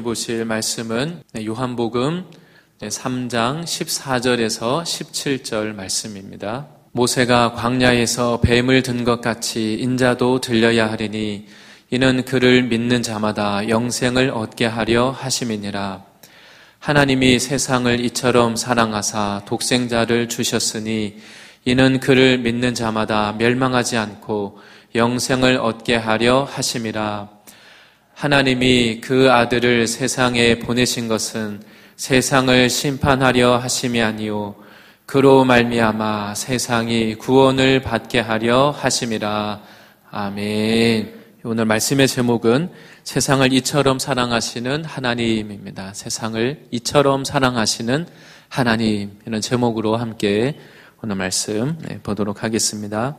보실 말씀은 요한복음 3장 14절에서 17절 말씀입니다. 모세가 광야에서 뱀을 든 것 같이 인자도 들려야 하리니 이는 그를 믿는 자마다 영생을 얻게 하려 하심이니라. 하나님이 세상을 이처럼 사랑하사 독생자를 주셨으니 이는 그를 믿는 자마다 멸망하지 않고 영생을 얻게 하려 하심이라. 하나님이 그 아들을 세상에 보내신 것은 세상을 심판하려 하심이 아니요 그로 말미암아 세상이 구원을 받게 하려 하심이라. 아멘. 오늘 말씀의 제목은 세상을 이처럼 사랑하시는 하나님입니다. 세상을 이처럼 사랑하시는 하나님, 이런 제목으로 함께 오늘 말씀 보도록 하겠습니다.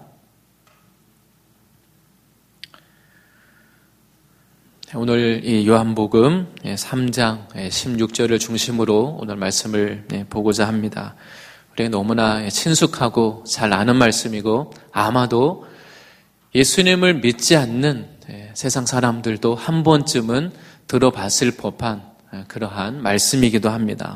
오늘 이 요한복음 3장 16절을 중심으로 오늘 말씀을 보고자 합니다. 우리가 너무나 친숙하고 잘 아는 말씀이고 아마도 예수님을 믿지 않는 세상 사람들도 한 번쯤은 들어봤을 법한 그러한 말씀이기도 합니다.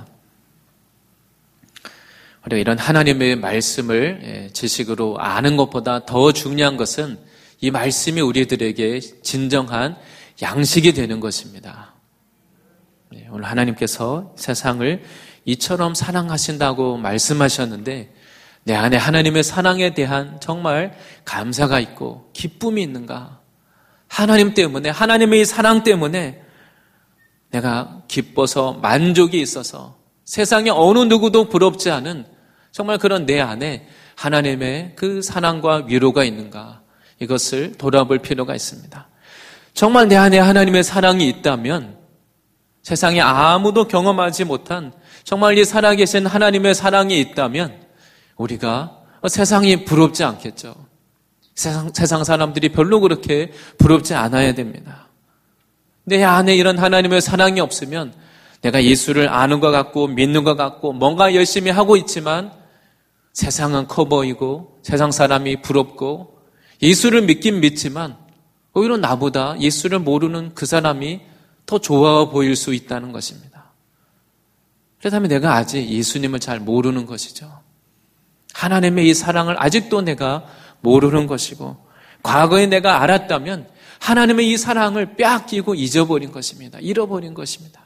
우리가 이런 하나님의 말씀을 지식으로 아는 것보다 더 중요한 것은 이 말씀이 우리들에게 진정한 양식이 되는 것입니다. 오늘 하나님께서 세상을 이처럼 사랑하신다고 말씀하셨는데 내 안에 하나님의 사랑에 대한 정말 감사가 있고 기쁨이 있는가? 하나님 때문에, 하나님의 사랑 때문에 내가 기뻐서 만족이 있어서 세상에 어느 누구도 부럽지 않은 정말 그런 내 안에 하나님의 그 사랑과 위로가 있는가? 이것을 돌아볼 필요가 있습니다. 정말 내 안에 하나님의 사랑이 있다면 세상에 아무도 경험하지 못한 정말 이 살아계신 하나님의 사랑이 있다면 우리가 세상이 부럽지 않겠죠. 세상 사람들이 별로 그렇게 부럽지 않아야 됩니다. 내 안에 이런 하나님의 사랑이 없으면 내가 예수를 아는 것 같고 믿는 것 같고 뭔가 열심히 하고 있지만 세상은 커 보이고 세상 사람이 부럽고 예수를 믿긴 믿지만 오히려 나보다 예수를 모르는 그 사람이 더 좋아 보일 수 있다는 것입니다. 그렇다면 내가 아직 예수님을 잘 모르는 것이죠. 하나님의 이 사랑을 아직도 내가 모르는 것이고 과거에 내가 알았다면 하나님의 이 사랑을 빼앗기고 잊어버린 것입니다. 잃어버린 것입니다.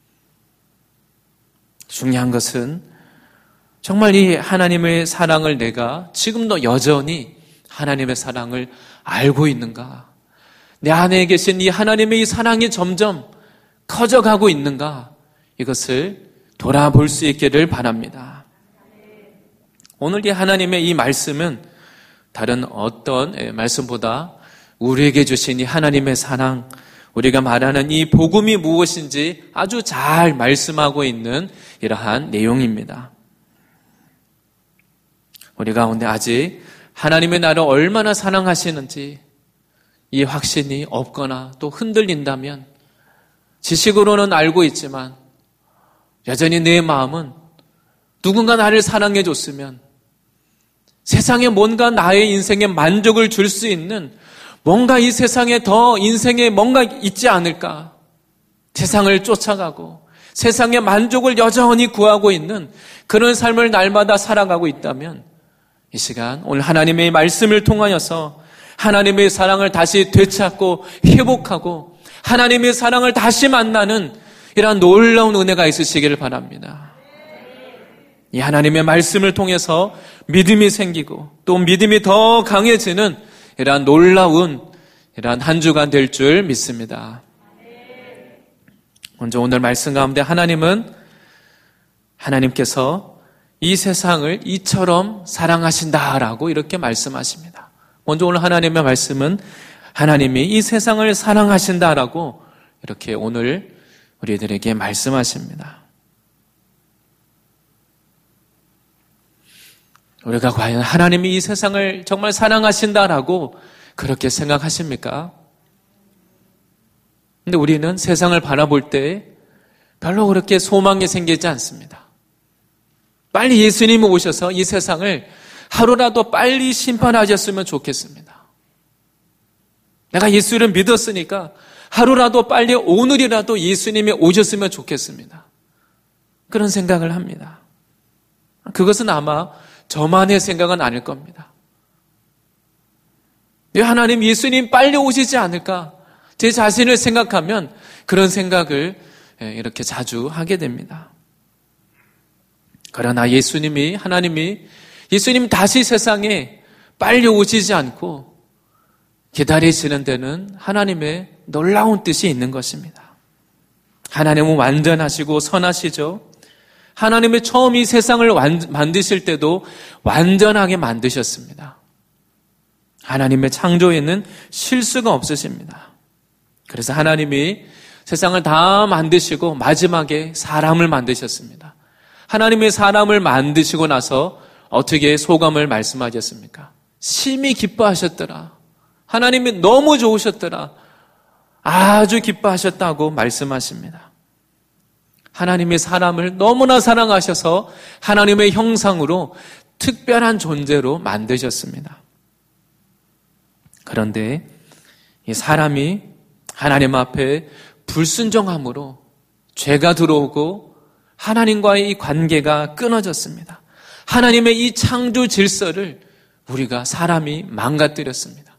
중요한 것은 정말 이 하나님의 사랑을 내가 지금도 여전히 하나님의 사랑을 알고 있는가? 내 안에 계신 이 하나님의 이 사랑이 점점 커져가고 있는가? 이것을 돌아볼 수 있기를 바랍니다. 오늘 이 하나님의 이 말씀은 다른 어떤 말씀보다 우리에게 주신 이 하나님의 사랑, 우리가 말하는 이 복음이 무엇인지 아주 잘 말씀하고 있는 이러한 내용입니다. 우리 가운데 아직 하나님의 나를 얼마나 사랑하시는지 이 확신이 없거나 또 흔들린다면 지식으로는 알고 있지만 여전히 내 마음은 누군가 나를 사랑해 줬으면 세상에 뭔가 나의 인생에 만족을 줄 수 있는 뭔가 이 세상에 더 인생에 뭔가 있지 않을까? 세상을 쫓아가고 세상의 만족을 여전히 구하고 있는 그런 삶을 날마다 살아가고 있다면 이 시간 오늘 하나님의 말씀을 통하여서 하나님의 사랑을 다시 되찾고 회복하고 하나님의 사랑을 다시 만나는 이러한 놀라운 은혜가 있으시기를 바랍니다. 이 하나님의 말씀을 통해서 믿음이 생기고 또 믿음이 더 강해지는 이러한 놀라운 이러한 한 주간 될 줄 믿습니다. 먼저 오늘 말씀 가운데 하나님께서 이 세상을 이처럼 사랑하신다라고 이렇게 말씀하십니다. 먼저 오늘 하나님의 말씀은 하나님이 이 세상을 사랑하신다라고 이렇게 오늘 우리들에게 말씀하십니다. 우리가 과연 하나님이 이 세상을 정말 사랑하신다라고 그렇게 생각하십니까? 근데 우리는 세상을 바라볼 때 별로 그렇게 소망이 생기지 않습니다. 빨리 예수님이 오셔서 이 세상을 하루라도 빨리 심판하셨으면 좋겠습니다. 내가 예수를 믿었으니까 하루라도 빨리 오늘이라도 예수님이 오셨으면 좋겠습니다. 그런 생각을 합니다. 그것은 아마 저만의 생각은 아닐 겁니다. 하나님, 예수님 빨리 오시지 않을까? 제 자신을 생각하면 그런 생각을 이렇게 자주 하게 됩니다. 그러나 하나님이 예수님 다시 세상에 빨리 오시지 않고 기다리시는 데는 하나님의 놀라운 뜻이 있는 것입니다. 하나님은 완전하시고 선하시죠. 하나님이 처음 이 세상을 만드실 때도 완전하게 만드셨습니다. 하나님의 창조에는 실수가 없으십니다. 그래서 하나님이 세상을 다 만드시고 마지막에 사람을 만드셨습니다. 하나님의 사람을 만드시고 나서 어떻게 소감을 말씀하셨습니까? 심히 기뻐하셨더라. 하나님이 너무 좋으셨더라. 아주 기뻐하셨다고 말씀하십니다. 하나님의 사람을 너무나 사랑하셔서 하나님의 형상으로 특별한 존재로 만드셨습니다. 그런데 이 사람이 하나님 앞에 불순종함으로 죄가 들어오고 하나님과의 이 관계가 끊어졌습니다. 하나님의 이 창조 질서를 우리가 사람이 망가뜨렸습니다.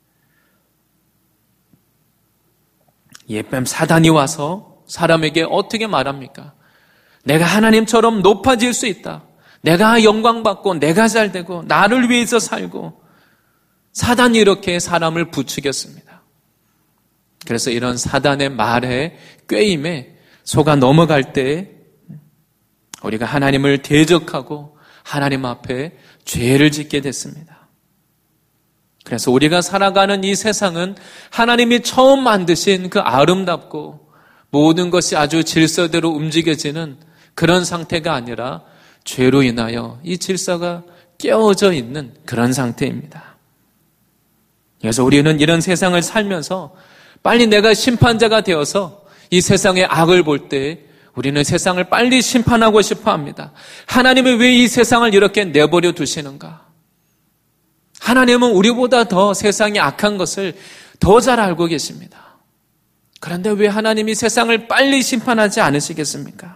예뱀 사단이 와서 사람에게 어떻게 말합니까? 내가 하나님처럼 높아질 수 있다. 내가 영광받고 내가 잘되고 나를 위해서 살고, 사단이 이렇게 사람을 부추겼습니다. 그래서 이런 사단의 말에 꾀임에 속아 넘어갈 때 우리가 하나님을 대적하고 하나님 앞에 죄를 짓게 됐습니다. 그래서 우리가 살아가는 이 세상은 하나님이 처음 만드신 그 아름답고 모든 것이 아주 질서대로 움직여지는 그런 상태가 아니라 죄로 인하여 이 질서가 깨어져 있는 그런 상태입니다. 그래서 우리는 이런 세상을 살면서 빨리 내가 심판자가 되어서 이 세상의 악을 볼 때 우리는 세상을 빨리 심판하고 싶어 합니다. 하나님이 왜 이 세상을 이렇게 내버려 두시는가? 하나님은 우리보다 더 세상이 악한 것을 더 잘 알고 계십니다. 그런데 왜 하나님이 세상을 빨리 심판하지 않으시겠습니까?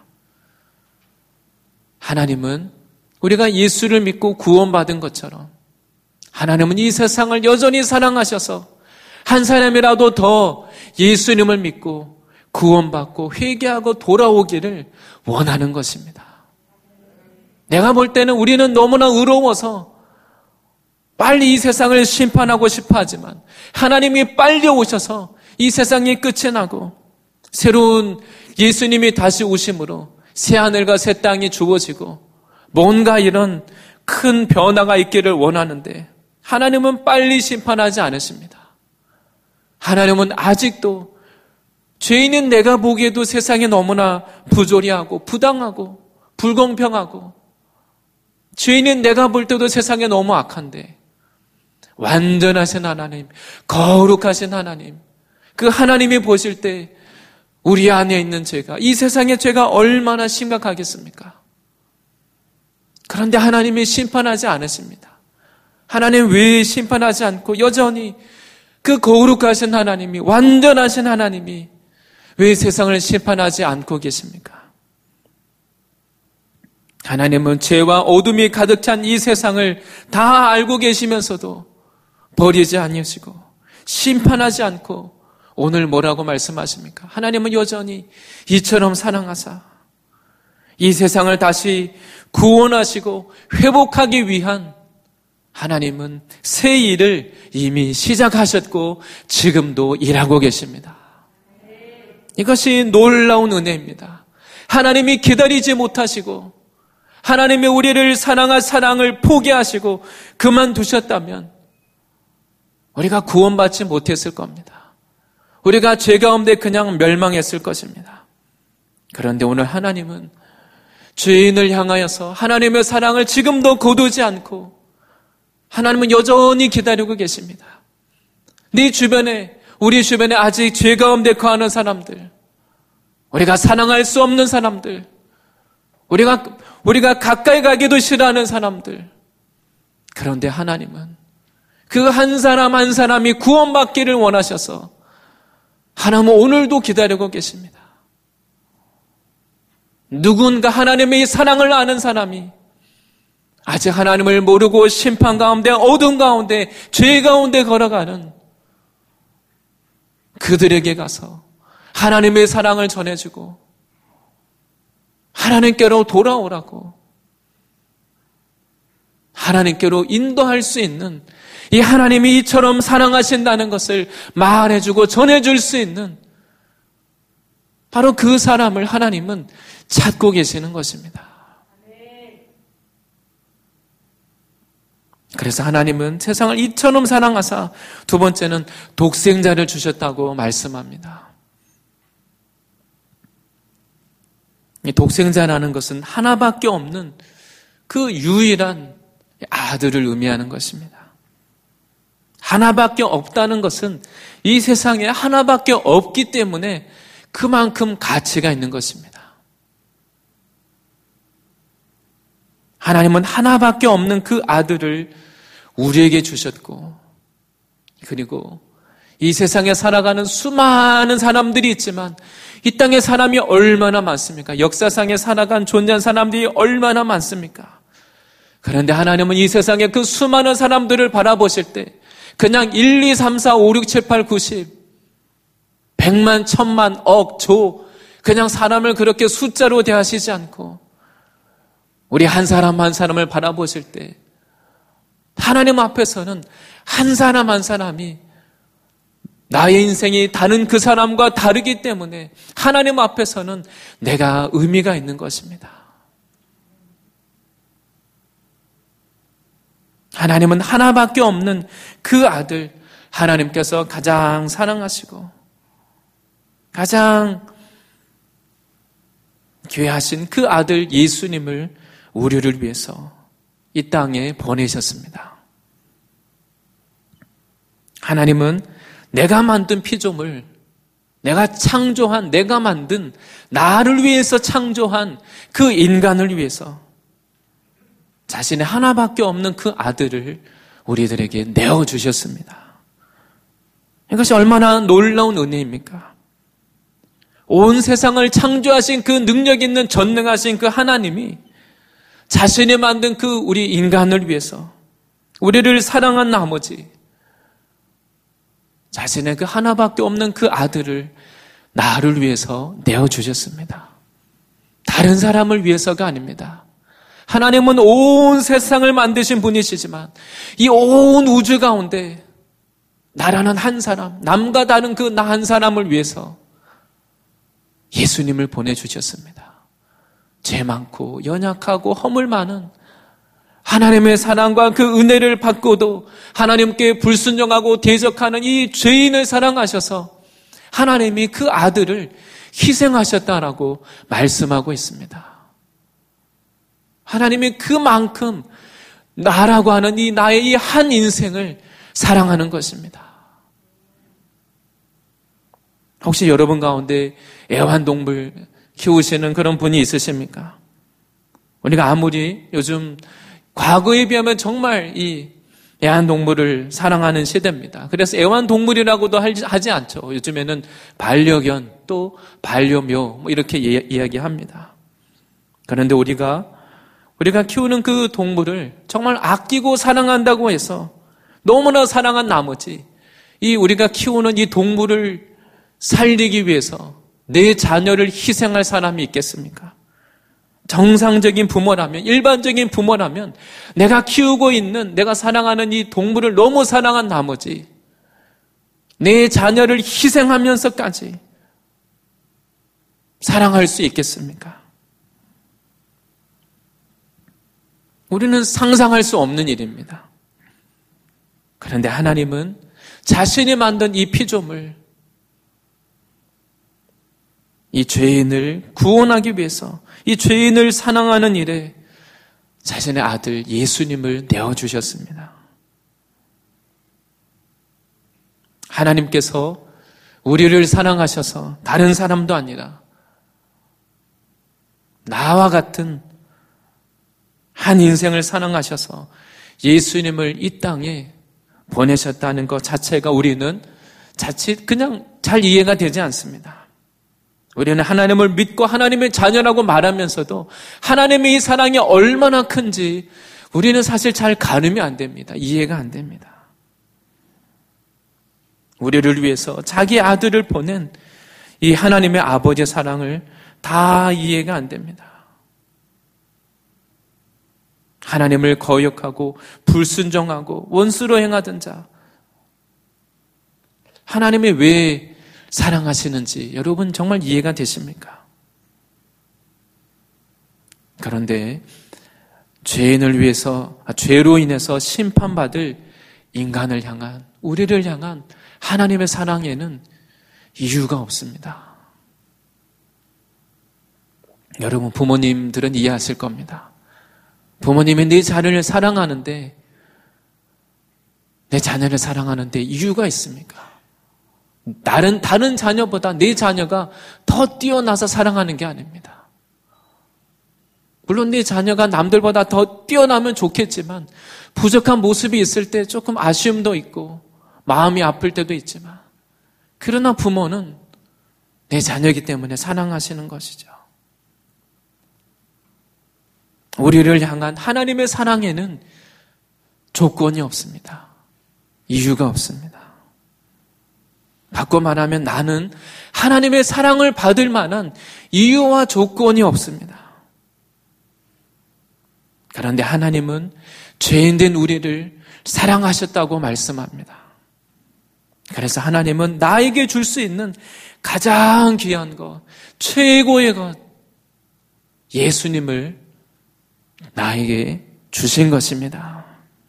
하나님은 우리가 예수를 믿고 구원받은 것처럼 하나님은 이 세상을 여전히 사랑하셔서 한 사람이라도 더 예수님을 믿고 구원받고 회개하고 돌아오기를 원하는 것입니다. 내가 볼 때는 우리는 너무나 의로워서 빨리 이 세상을 심판하고 싶어 하지만 하나님이 빨리 오셔서 이 세상이 끝이 나고 새로운 예수님이 다시 오심으로 새하늘과 새 땅이 주어지고 뭔가 이런 큰 변화가 있기를 원하는데 하나님은 빨리 심판하지 않으십니다. 하나님은 아직도 죄인은 내가 보기에도 세상이 너무나 부조리하고 부당하고 불공평하고 죄인은 내가 볼 때도 세상에 너무 악한데 완전하신 하나님, 거룩하신 하나님, 그 하나님이 보실 때 우리 안에 있는 죄가, 이 세상의 죄가 얼마나 심각하겠습니까? 그런데 하나님이 심판하지 않으십니다. 하나님 왜 심판하지 않고 여전히 그 거룩하신 하나님이, 완전하신 하나님이 왜 세상을 심판하지 않고 계십니까? 하나님은 죄와 어둠이 가득 찬 이 세상을 다 알고 계시면서도 버리지 않으시고 심판하지 않고 오늘 뭐라고 말씀하십니까? 하나님은 여전히 이처럼 사랑하사 이 세상을 다시 구원하시고 회복하기 위한 하나님은 새 일을 이미 시작하셨고 지금도 일하고 계십니다. 이것이 놀라운 은혜입니다. 하나님이 기다리지 못하시고 하나님이 우리를 사랑할 사랑을 포기하시고 그만두셨다면 우리가 구원받지 못했을 겁니다. 우리가 죄 가운데 그냥 멸망했을 것입니다. 그런데 오늘 하나님은 죄인을 향하여서 하나님의 사랑을 지금도 거두지 않고 하나님은 여전히 기다리고 계십니다. 네 주변에, 우리 주변에 아직 죄 가운데 거하는 사람들, 우리가 사랑할 수 없는 사람들, 우리가 가까이 가기도 싫어하는 사람들, 그런데 하나님은 그 한 사람 한 사람이 구원받기를 원하셔서 하나님은 오늘도 기다리고 계십니다. 누군가 하나님의 이 사랑을 아는 사람이 아직 하나님을 모르고 심판 가운데, 어둠 가운데, 죄 가운데 걸어가는 그들에게 가서 하나님의 사랑을 전해주고 하나님께로 돌아오라고, 하나님께로 인도할 수 있는, 이 하나님이 이처럼 사랑하신다는 것을 말해주고 전해줄 수 있는 바로 그 사람을 하나님은 찾고 계시는 것입니다. 그래서 하나님은 세상을 이처럼 사랑하사 두 번째는 독생자를 주셨다고 말씀합니다. 이 독생자라는 것은 하나밖에 없는 그 유일한 아들을 의미하는 것입니다. 하나밖에 없다는 것은 이 세상에 하나밖에 없기 때문에 그만큼 가치가 있는 것입니다. 하나님은 하나밖에 없는 그 아들을 우리에게 주셨고, 그리고 이 세상에 살아가는 수많은 사람들이 있지만 이 땅에 사람이 얼마나 많습니까? 역사상에 살아간 존재한 사람들이 얼마나 많습니까? 그런데 하나님은 이 세상에 그 수많은 사람들을 바라보실 때 그냥 1, 2, 3, 4, 5, 6, 7, 8, 90, 100만, 1000만, 억, 조, 그냥 사람을 그렇게 숫자로 대하시지 않고 우리 한 사람 한 사람을 바라보실 때 하나님 앞에서는 한 사람 한 사람이 나의 인생이 다른 그 사람과 다르기 때문에 하나님 앞에서는 내가 의미가 있는 것입니다. 하나님은 하나밖에 없는 그 아들, 하나님께서 가장 사랑하시고 가장 귀하신 그 아들 예수님을 우리를 위해서 이 땅에 보내셨습니다. 하나님은 내가 만든 피조물, 내가 창조한, 내가 만든, 나를 위해서 창조한 그 인간을 위해서 자신의 하나밖에 없는 그 아들을 우리들에게 내어주셨습니다. 이것이 얼마나 놀라운 은혜입니까? 온 세상을 창조하신 그 능력 있는 전능하신 그 하나님이 자신이 만든 그 우리 인간을 위해서 우리를 사랑한 나머지 자신의 그 하나밖에 없는 그 아들을 나를 위해서 내어주셨습니다. 다른 사람을 위해서가 아닙니다. 하나님은 온 세상을 만드신 분이시지만 이 온 우주 가운데 나라는 한 사람, 남과 다른 그 나 한 사람을 위해서 예수님을 보내주셨습니다. 죄 많고 연약하고 허물 많은 하나님의 사랑과 그 은혜를 받고도 하나님께 불순종하고 대적하는 이 죄인을 사랑하셔서 하나님이 그 아들을 희생하셨다라고 말씀하고 있습니다. 하나님이 그만큼 나라고 하는 이 나의 이 한 인생을 사랑하는 것입니다. 혹시 여러분 가운데 애완동물 키우시는 그런 분이 있으십니까? 우리가 아무리 요즘 과거에 비하면 정말 이 애완동물을 사랑하는 시대입니다. 그래서 애완동물이라고도 하지 않죠. 요즘에는 반려견 또 반려묘 뭐 이렇게 이야기합니다. 그런데 우리가 키우는 그 동물을 정말 아끼고 사랑한다고 해서 너무나 사랑한 나머지 이 우리가 키우는 이 동물을 살리기 위해서 내 자녀를 희생할 사람이 있겠습니까? 정상적인 부모라면, 일반적인 부모라면 내가 키우고 있는, 내가 사랑하는 이 동물을 너무 사랑한 나머지 내 자녀를 희생하면서까지 사랑할 수 있겠습니까? 우리는 상상할 수 없는 일입니다. 그런데 하나님은 자신이 만든 이 피조물, 이 죄인을 구원하기 위해서 이 죄인을 사랑하는 일에 자신의 아들 예수님을 내어주셨습니다. 하나님께서 우리를 사랑하셔서 다른 사람도 아니라 나와 같은 한 인생을 사랑하셔서 예수님을 이 땅에 보내셨다는 것 자체가 우리는 자칫 그냥 잘 이해가 되지 않습니다. 우리는 하나님을 믿고 하나님의 자녀라고 말하면서도 하나님의 이 사랑이 얼마나 큰지 우리는 사실 잘 가늠이 안 됩니다. 이해가 안 됩니다. 우리를 위해서 자기 아들을 보낸 이 하나님의 아버지의 사랑을 다 이해가 안 됩니다. 하나님을 거역하고 불순종하고 원수로 행하던 자, 하나님이 왜 사랑하시는지 여러분 정말 이해가 되십니까? 그런데 죄인을 위해서, 죄로 인해서 심판받을 인간을 향한, 우리를 향한 하나님의 사랑에는 이유가 없습니다. 여러분 부모님들은 이해하실 겁니다. 부모님이 내 자녀를 사랑하는데 이유가 있습니까? 다른 자녀보다 내 자녀가 더 뛰어나서 사랑하는 게 아닙니다. 물론 내 자녀가 남들보다 더 뛰어나면 좋겠지만 부족한 모습이 있을 때 조금 아쉬움도 있고 마음이 아플 때도 있지만, 그러나 부모는 내 자녀이기 때문에 사랑하시는 것이죠. 우리를 향한 하나님의 사랑에는 조건이 없습니다. 이유가 없습니다. 바꿔 말하면 나는 하나님의 사랑을 받을 만한 이유와 조건이 없습니다. 그런데 하나님은 죄인된 우리를 사랑하셨다고 말씀합니다. 그래서 하나님은 나에게 줄 수 있는 가장 귀한 것, 최고의 것, 예수님을 나에게 주신 것입니다.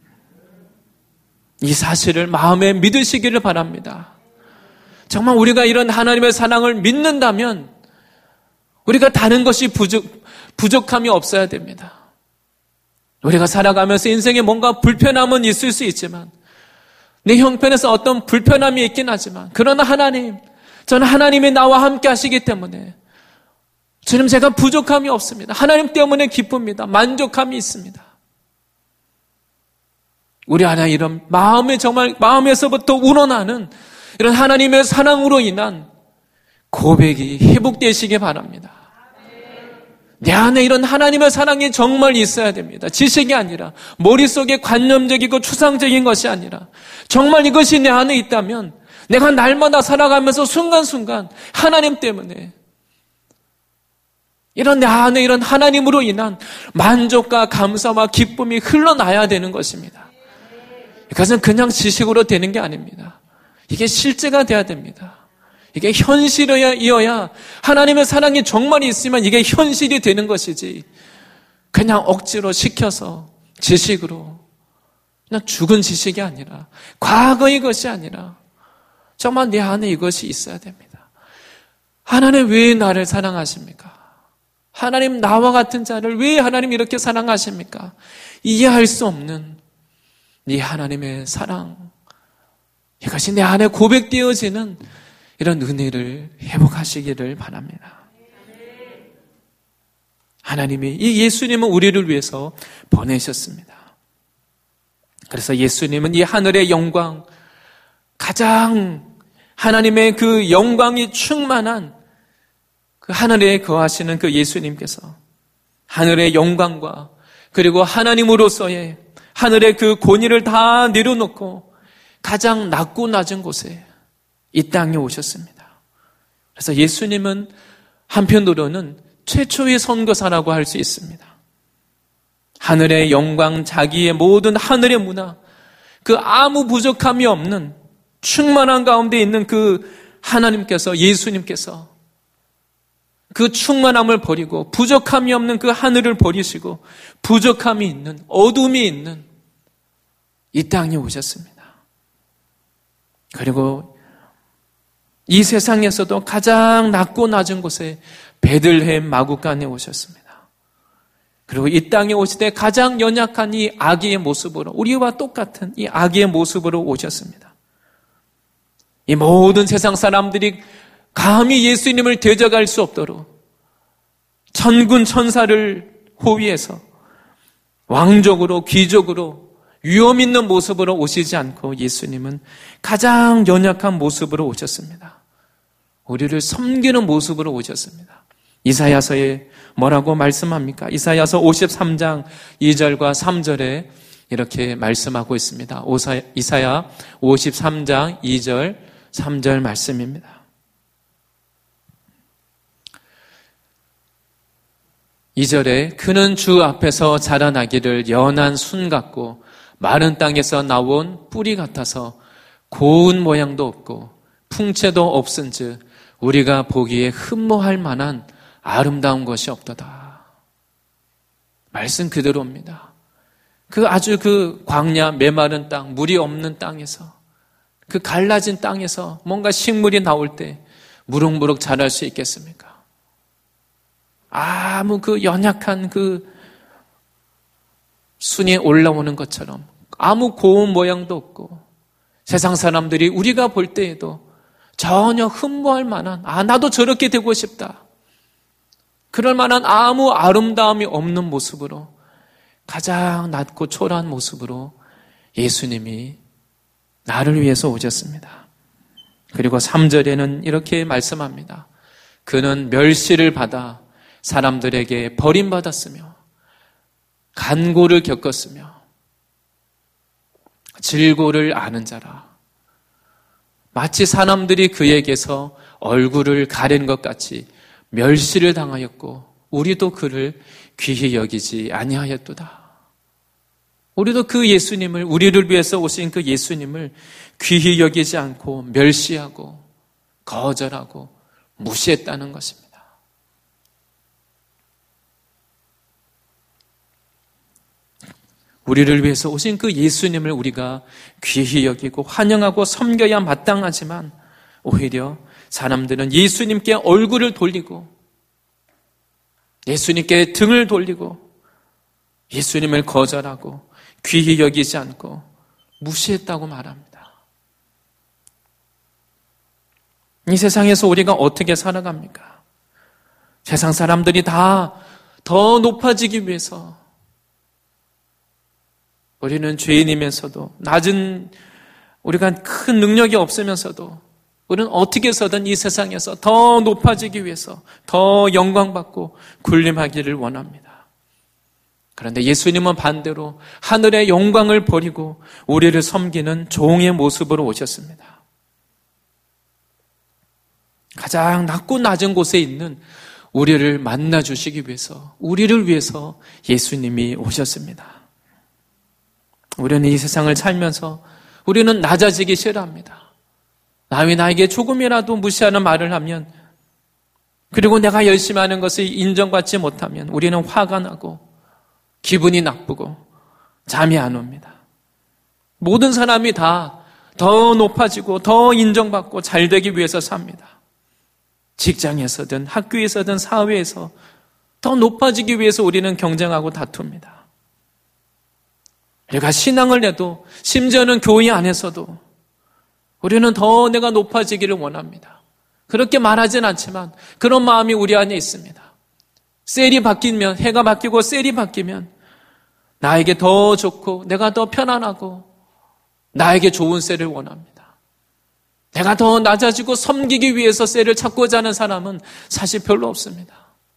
이 사실을 마음에 믿으시기를 바랍니다. 정말 우리가 이런 하나님의 사랑을 믿는다면 우리가 다른 것이 부족함이 없어야 됩니다. 우리가 살아가면서 인생에 뭔가 불편함은 있을 수 있지만, 내 형편에서 어떤 불편함이 있긴 하지만, 그러나 하나님, 저는 하나님이 나와 함께 하시기 때문에 주님, 제가 부족함이 없습니다. 하나님 때문에 기쁩니다. 만족함이 있습니다. 우리 안에 이런 마음에 정말 마음에서부터 우러나는 이런 하나님의 사랑으로 인한 고백이 회복되시기 바랍니다. 내 안에 이런 하나님의 사랑이 정말 있어야 됩니다. 지식이 아니라, 머릿속에 관념적이고 추상적인 것이 아니라 정말 이것이 내 안에 있다면 내가 날마다 살아가면서 순간순간 하나님 때문에 이런 내 안에 이런 하나님으로 인한 만족과 감사와 기쁨이 흘러나야 되는 것입니다. 이것은 그냥 지식으로 되는 게 아닙니다. 이게 실제가 돼야 됩니다. 이게 현실이어야, 하나님의 사랑이 정말 있으면 이게 현실이 되는 것이지, 그냥 억지로 시켜서 지식으로, 그냥 죽은 지식이 아니라, 과거의 것이 아니라 정말 내 안에 이것이 있어야 됩니다. 하나님 왜 나를 사랑하십니까? 하나님 나와 같은 자를 왜 하나님 이렇게 사랑하십니까? 이해할 수 없는 이 하나님의 사랑, 이것이 내 안에 고백되어지는 이런 은혜를 회복하시기를 바랍니다. 하나님이, 이 예수님은 우리를 위해서 보내셨습니다. 그래서 예수님은 이 하늘의 영광, 가장 하나님의 그 영광이 충만한 그 하늘에 거하시는 그 예수님께서 하늘의 영광과 그리고 하나님으로서의 하늘의 그 권위를 다 내려놓고 가장 낮고 낮은 곳에 이 땅에 오셨습니다. 그래서 예수님은 한편으로는 최초의 선교사라고 할 수 있습니다. 하늘의 영광, 자기의 모든 하늘의 문화, 그 아무 부족함이 없는 충만한 가운데 있는 그 하나님께서, 예수님께서 그 충만함을 버리고 부족함이 없는 그 하늘을 버리시고 부족함이 있는, 어둠이 있는 이 땅에 오셨습니다. 그리고 이 세상에서도 가장 낮고 낮은 곳에 베들레헴 마구간에 오셨습니다. 그리고 이 땅에 오실 때 가장 연약한 이 아기의 모습으로, 우리와 똑같은 이 아기의 모습으로 오셨습니다. 이 모든 세상 사람들이 감히 예수님을 대적할 수 없도록 천군 천사를 호위해서 왕족으로, 귀족으로, 위험 있는 모습으로 오시지 않고 예수님은 가장 연약한 모습으로 오셨습니다. 우리를 섬기는 모습으로 오셨습니다. 이사야서에 뭐라고 말씀합니까? 이사야서 53장 2절과 3절에 이렇게 말씀하고 있습니다. 이사야 53장 2절, 3절 말씀입니다. 이절에 그는 주 앞에서 자라나기를 연한 순 같고 마른 땅에서 나온 뿌리 같아서 고운 모양도 없고 풍채도 없은즉 우리가 보기에 흠모할 만한 아름다운 것이 없도다. 말씀 그대로입니다. 아주 광야 메마른 땅, 물이 없는 땅에서, 갈라진 땅에서 뭔가 식물이 나올 때 무럭무럭 자랄 수 있겠습니까? 아무 연약한 순이 올라오는 것처럼 아무 고운 모양도 없고 세상 사람들이 우리가 볼 때에도 전혀 흠모할 만한, 나도 저렇게 되고 싶다. 그럴 만한 아무 아름다움이 없는 모습으로, 가장 낮고 초라한 모습으로 예수님이 나를 위해서 오셨습니다. 그리고 3절에는 이렇게 말씀합니다. 그는 멸시를 받아 사람들에게 버림받았으며 간고를 겪었으며 질고를 아는 자라. 마치 사람들이 그에게서 얼굴을 가린 것 같이 멸시를 당하였고 우리도 그를 귀히 여기지 아니하였도다. 우리도 그 예수님을, 우리를 위해서 오신 그 예수님을 귀히 여기지 않고 멸시하고 거절하고 무시했다는 것입니다. 우리를 위해서 오신 그 예수님을 우리가 귀히 여기고 환영하고 섬겨야 마땅하지만 오히려 사람들은 예수님께 얼굴을 돌리고 예수님께 등을 돌리고 예수님을 거절하고 귀히 여기지 않고 무시했다고 말합니다. 이 세상에서 우리가 어떻게 살아갑니까? 세상 사람들이 다 더 높아지기 위해서 우리는 죄인이면서도 우리가 큰 능력이 없으면서도 우리는 어떻게 해서든 이 세상에서 더 높아지기 위해서 더 영광받고 군림하기를 원합니다. 그런데 예수님은 반대로 하늘의 영광을 버리고 우리를 섬기는 종의 모습으로 오셨습니다. 가장 낮고 낮은 곳에 있는 우리를 만나주시기 위해서, 우리를 위해서 예수님이 오셨습니다. 우리는 이 세상을 살면서 우리는 낮아지기 싫어합니다. 남이 나에게 조금이라도 무시하는 말을 하면, 그리고 내가 열심히 하는 것을 인정받지 못하면 우리는 화가 나고 기분이 나쁘고 잠이 안 옵니다. 모든 사람이 다 더 높아지고 더 인정받고 잘 되기 위해서 삽니다. 직장에서든 학교에서든 사회에서 더 높아지기 위해서 우리는 경쟁하고 다툽니다. 우리가 신앙을 해도, 심지어는 교회 안에서도 우리는 더 내가 높아지기를 원합니다. 그렇게 말하진 않지만 그런 마음이 우리 안에 있습니다. 셀이 바뀌면, 해가 바뀌고 셀이 바뀌면 나에게 더 좋고 내가 더 편안하고 나에게 좋은 셀을 원합니다. 내가 더 낮아지고 섬기기 위해서 셀을 찾고자 하는 사람은 사실 별로 없습니다.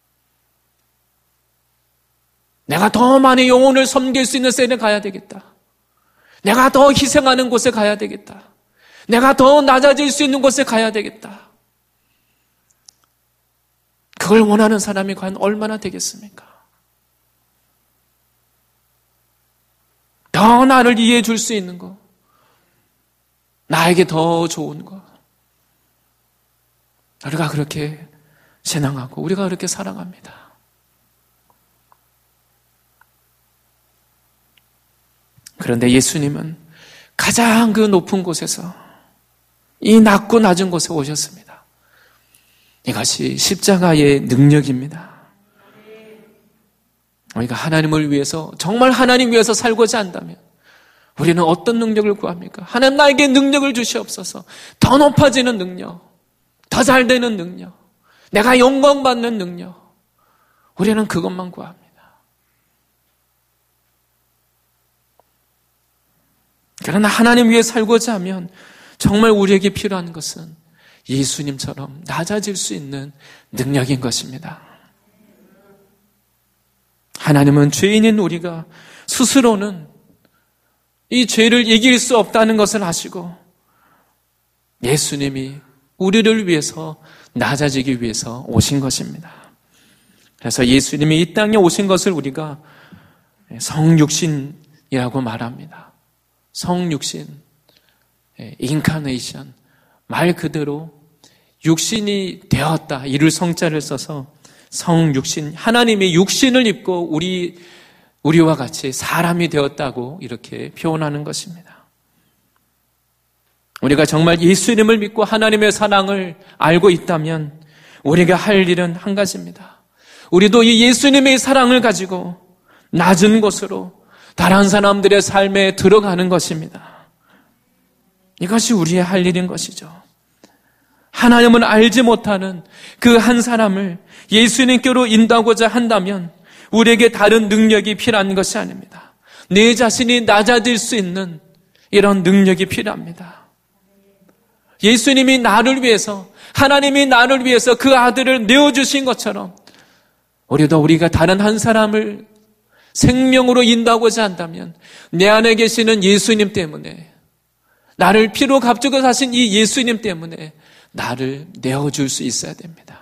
내가 더 많이 영혼을 섬길 수 있는 셀에 가야 되겠다. 내가 더 희생하는 곳에 가야 되겠다. 내가 더 낮아질 수 있는 곳에 가야 되겠다. 그걸 원하는 사람이 과연 얼마나 되겠습니까? 더 나를 이해해 줄 수 있는 것, 나에게 더 좋은 것, 우리가 그렇게 신앙하고 우리가 그렇게 살아갑니다. 그런데 예수님은 가장 그 높은 곳에서 이 낮고 낮은 곳에 오셨습니다. 이것이 십자가의 능력입니다. 우리가 하나님을 위해서, 정말 하나님 위해서 살고자 한다면 우리는 어떤 능력을 구합니까? 하나님 나에게 능력을 주시옵소서. 더 높아지는 능력, 더 잘 되는 능력, 내가 영광받는 능력, 우리는 그것만 구합니다. 그러나 하나님 위해 살고자 하면 정말 우리에게 필요한 것은 예수님처럼 낮아질 수 있는 능력인 것입니다. 하나님은 죄인인 우리가 스스로는 이 죄를 이길 수 없다는 것을 아시고 예수님이 우리를 위해서 낮아지기 위해서 오신 것입니다. 그래서 예수님이 이 땅에 오신 것을 우리가 성육신이라고 말합니다. 성육신, 인카네이션, 말 그대로 육신이 되었다. 이를 성자를 써서 성육신, 하나님이 육신을 입고 우리와 같이 사람이 되었다고 이렇게 표현하는 것입니다. 우리가 정말 예수님을 믿고 하나님의 사랑을 알고 있다면 우리가 할 일은 한 가지입니다. 우리도 이 예수님의 사랑을 가지고 낮은 곳으로 다른 사람들의 삶에 들어가는 것입니다. 이것이 우리의 할 일인 것이죠. 하나님은 알지 못하는 그 한 사람을 예수님께로 인도하고자 한다면 우리에게 다른 능력이 필요한 것이 아닙니다. 내 자신이 낮아질 수 있는 이런 능력이 필요합니다. 예수님이 나를 위해서, 하나님이 나를 위해서 그 아들을 내어주신 것처럼 우리도 우리가 다른 한 사람을 생명으로 인도하고자 한다면 내 안에 계시는 예수님 때문에, 나를 피로 값주고 사신 이 예수님 때문에 나를 내어줄 수 있어야 됩니다.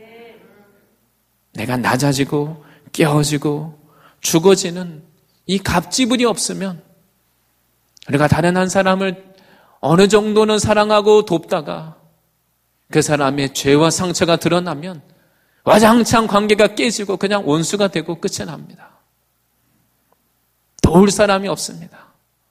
내가 낮아지고 깨어지고 죽어지는 이 갑지불이 없으면 우리가 다른 한 사람을 어느 정도는 사랑하고 돕다가 그 사람의 죄와 상처가 드러나면 와장창 관계가 깨지고 그냥 원수가 되고 끝이 납니다. 도울 사람이 없습니다.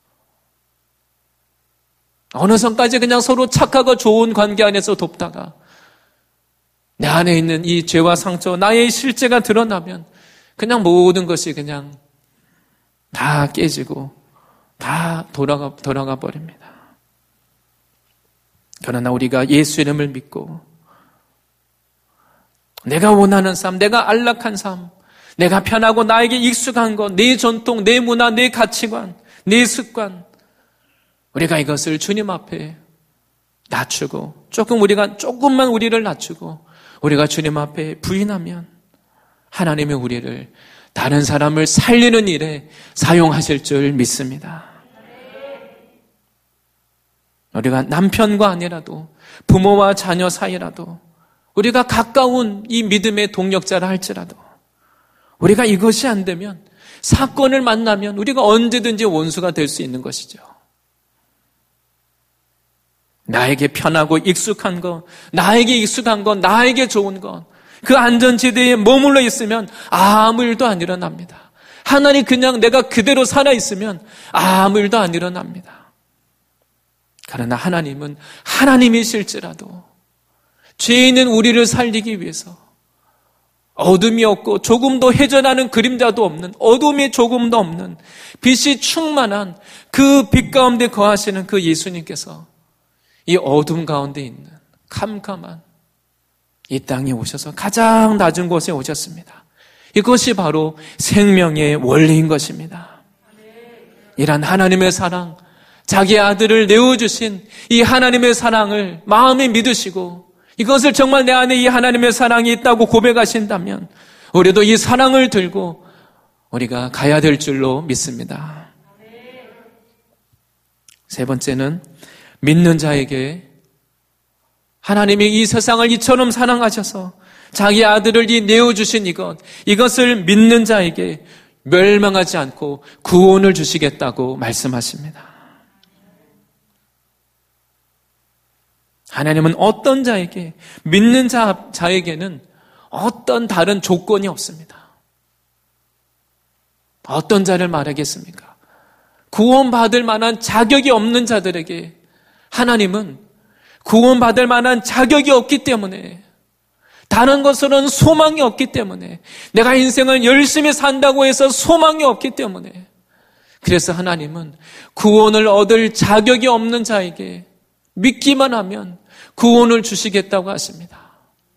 어느 선까지 그냥 서로 착하고 좋은 관계 안에서 돕다가 내 안에 있는 이 죄와 상처, 나의 실제가 드러나면 그냥 모든 것이 그냥 다 깨지고 다 돌아가 버립니다. 그러나 우리가 예수 이름을 믿고 내가 원하는 삶, 내가 안락한 삶, 내가 편하고 나에게 익숙한 것, 내 전통, 내 문화, 내 가치관, 내 습관, 우리가 이것을 주님 앞에 낮추고 조금만 우리를 낮추고 우리가 주님 앞에 부인하면 하나님이 우리를 다른 사람을 살리는 일에 사용하실 줄 믿습니다. 우리가 남편과 아내라도 부모와 자녀 사이라도 우리가 가까운 이 믿음의 동력자라 할지라도 우리가 이것이 안 되면 사건을 만나면 우리가 언제든지 원수가 될 수 있는 것이죠. 나에게 편하고 익숙한 것, 나에게 익숙한 것, 나에게 좋은 것, 그 안전지대에 머물러 있으면 아무 일도 안 일어납니다. 하나님 그냥 내가 그대로 살아있으면 아무 일도 안 일어납니다. 그러나 하나님은 하나님이실지라도 죄 있는 우리를 살리기 위해서 어둠이 없고 조금도 회전하는 그림자도 없는, 어둠이 조금도 없는 빛이 충만한 그 빛 가운데 거하시는 그 예수님께서 이 어둠 가운데 있는 캄캄한 이 땅에 오셔서 가장 낮은 곳에 오셨습니다. 이것이 바로 생명의 원리인 것입니다. 이런 하나님의 사랑, 자기 아들을 내어주신 이 하나님의 사랑을 마음에 믿으시고 이것을 정말 내 안에 이 하나님의 사랑이 있다고 고백하신다면 우리도 이 사랑을 들고 우리가 가야 될 줄로 믿습니다. 세 번째는 믿는 자에게 하나님이 이 세상을 이처럼 사랑하셔서 자기 아들을 내어주신 이것을 믿는 자에게 멸망하지 않고 구원을 주시겠다고 말씀하십니다. 하나님은 어떤 자에게, 믿는 자에게는 어떤 다른 조건이 없습니다. 어떤 자를 말하겠습니까? 구원받을 만한 자격이 없는 자들에게 하나님은 구원받을 만한 자격이 없기 때문에, 다른 것으로는 소망이 없기 때문에, 내가 인생을 열심히 산다고 해서 소망이 없기 때문에, 그래서 하나님은 구원을 얻을 자격이 없는 자에게 믿기만 하면 구원을 주시겠다고 하십니다.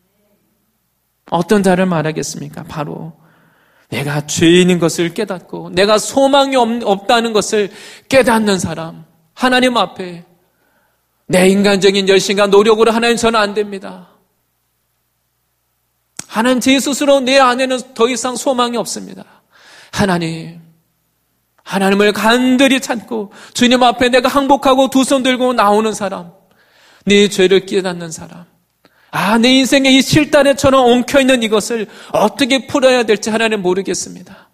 어떤 자를 말하겠습니까? 바로 내가 죄인인 것을 깨닫고 내가 소망이 없다는 것을 깨닫는 사람, 하나님 앞에 내 인간적인 열심과 노력으로 하나님 저는 안 됩니다. 하나님 제 스스로 내 안에는 더 이상 소망이 없습니다. 하나님을 간절히 찾고 주님 앞에 내가 항복하고 두 손 들고 나오는 사람, 내 죄를 깨닫는 사람, 내 인생의 이 실타래처럼 엉켜있는 이것을 어떻게 풀어야 될지 하나님 모르겠습니다.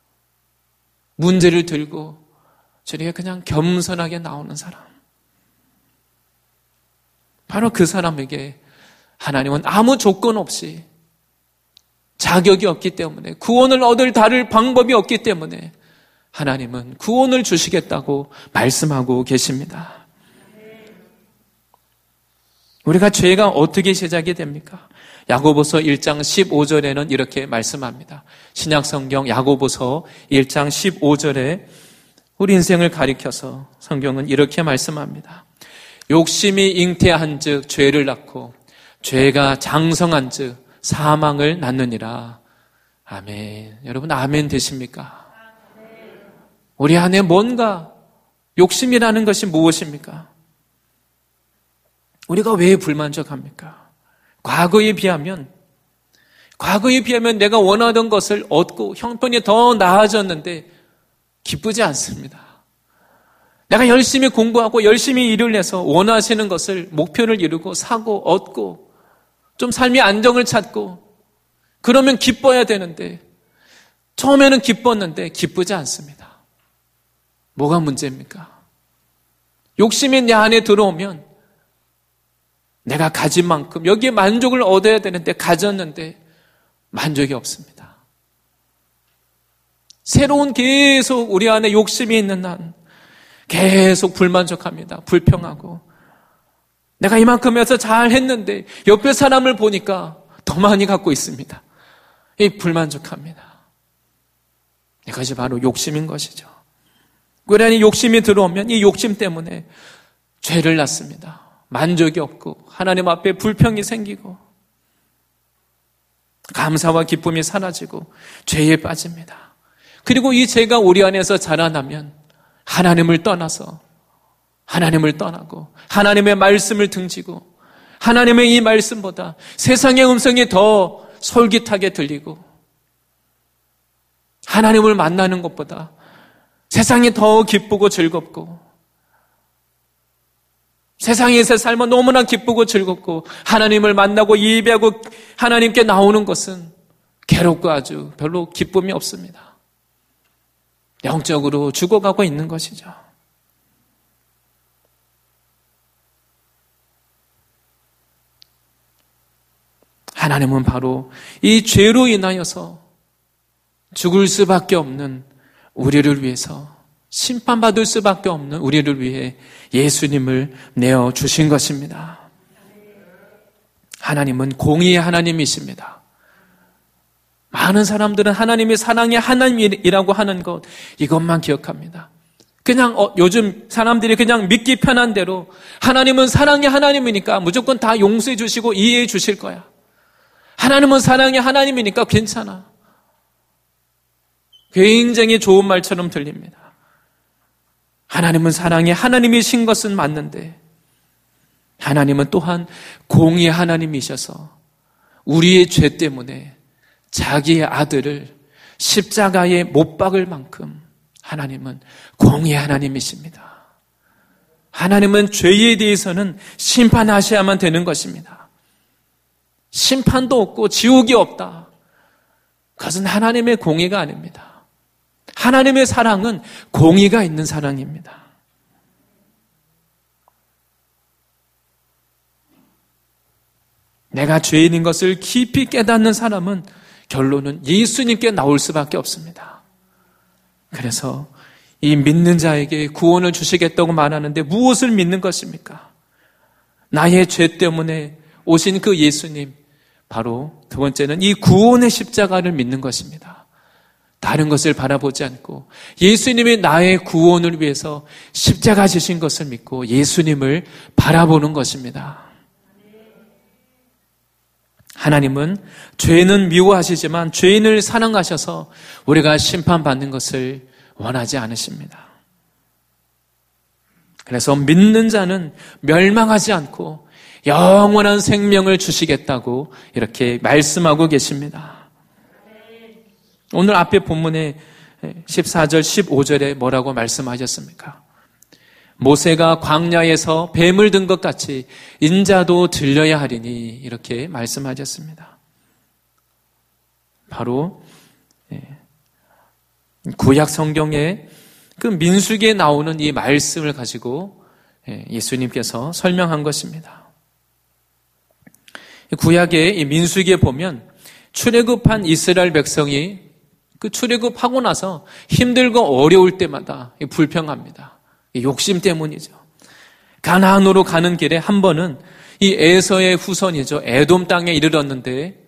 문제를 들고 주님께 그냥 겸손하게 나오는 사람, 바로 그 사람에게 하나님은 아무 조건 없이 자격이 없기 때문에, 구원을 얻을 다를 방법이 없기 때문에 하나님은 구원을 주시겠다고 말씀하고 계십니다. 우리가 죄가 어떻게 시작이 됩니까? 야고보서 1장 15절에는 이렇게 말씀합니다. 신약성경 야고보서 1장 15절에 우리 인생을 가리켜서 성경은 이렇게 말씀합니다. 욕심이 잉태한 즉 죄를 낳고 죄가 장성한 즉 사망을 낳느니라. 아멘. 여러분 아멘 되십니까? 우리 안에 뭔가 욕심이라는 것이 무엇입니까? 우리가 왜 불만족합니까? 과거에 비하면 내가 원하던 것을 얻고 형편이 더 나아졌는데 기쁘지 않습니다. 내가 열심히 공부하고 열심히 일을 해서 원하시는 것을, 목표를 이루고 사고 얻고 좀 삶의 안정을 찾고 그러면 기뻐야 되는데 처음에는 기뻤는데 기쁘지 않습니다. 뭐가 문제입니까? 욕심이 내 안에 들어오면 내가 가진 만큼 여기에 만족을 얻어야 되는데 가졌는데 만족이 없습니다. 새로운 계속 우리 안에 욕심이 있는 한 계속 불만족합니다. 불평하고 내가 이만큼 해서 잘 했는데 옆에 사람을 보니까 더 많이 갖고 있습니다. 이 불만족합니다. 이것이 바로 욕심인 것이죠. 우리 안에 욕심이 들어오면 이 욕심 때문에 죄를 낳습니다. 만족이 없고 하나님 앞에 불평이 생기고 감사와 기쁨이 사라지고 죄에 빠집니다. 그리고 이 죄가 우리 안에서 자라나면 하나님을 떠나고 하나님의 말씀을 등지고 하나님의 이 말씀보다 세상의 음성이 더 솔깃하게 들리고 하나님을 만나는 것보다 세상이 더 기쁘고 즐겁고 세상에서 삶은 너무나 기쁘고 즐겁고 하나님을 만나고 예배하고 하나님께 나오는 것은 괴롭고 아주 별로 기쁨이 없습니다. 영적으로 죽어가고 있는 것이죠. 하나님은 바로 이 죄로 인하여서 죽을 수밖에 없는 우리를 위해서, 심판받을 수밖에 없는 우리를 위해 예수님을 내어주신 것입니다. 하나님은 공의의 하나님이십니다. 많은 사람들은 하나님이 사랑의 하나님이라고 하는 것, 이것만 기억합니다. 그냥 요즘 사람들이 그냥 믿기 편한 대로 하나님은 사랑의 하나님이니까 무조건 다 용서해 주시고 이해해 주실 거야. 하나님은 사랑의 하나님이니까 괜찮아. 굉장히 좋은 말처럼 들립니다. 하나님은 사랑의 하나님이신 것은 맞는데 하나님은 또한 공의의 하나님이셔서 우리의 죄 때문에 자기의 아들을 십자가에 못 박을 만큼 하나님은 공의의 하나님이십니다. 하나님은 죄에 대해서는 심판하셔야만 되는 것입니다. 심판도 없고 지옥이 없다. 그것은 하나님의 공의가 아닙니다. 하나님의 사랑은 공의가 있는 사랑입니다. 내가 죄인인 것을 깊이 깨닫는 사람은 결론은 예수님께 나올 수밖에 없습니다. 그래서 이 믿는 자에게 구원을 주시겠다고 말하는데 무엇을 믿는 것입니까? 나의 죄 때문에 오신 그 예수님, 바로 두 번째는 이 구원의 십자가를 믿는 것입니다. 다른 것을 바라보지 않고 예수님이 나의 구원을 위해서 십자가 지신 것을 믿고 예수님을 바라보는 것입니다. 하나님은 죄는 미워하시지만 죄인을 사랑하셔서 우리가 심판받는 것을 원하지 않으십니다. 그래서 믿는 자는 멸망하지 않고 영원한 생명을 주시겠다고 이렇게 말씀하고 계십니다. 오늘 앞에 본문에 14절, 15절에 뭐라고 말씀하셨습니까? 모세가 광야에서 뱀을 든 것 같이 인자도 들려야 하리니 이렇게 말씀하셨습니다. 바로 구약 성경에 그 민수기에 나오는 이 말씀을 가지고 예수님께서 설명한 것입니다. 구약의 이 민수기에 보면 출애굽한 이스라엘 백성이 그 출애굽하고 나서 힘들고 어려울 때마다 불평합니다. 욕심 때문이죠. 가나안으로 가는 길에 한 번은 이 에서의 후손이죠. 에돔 땅에 이르렀는데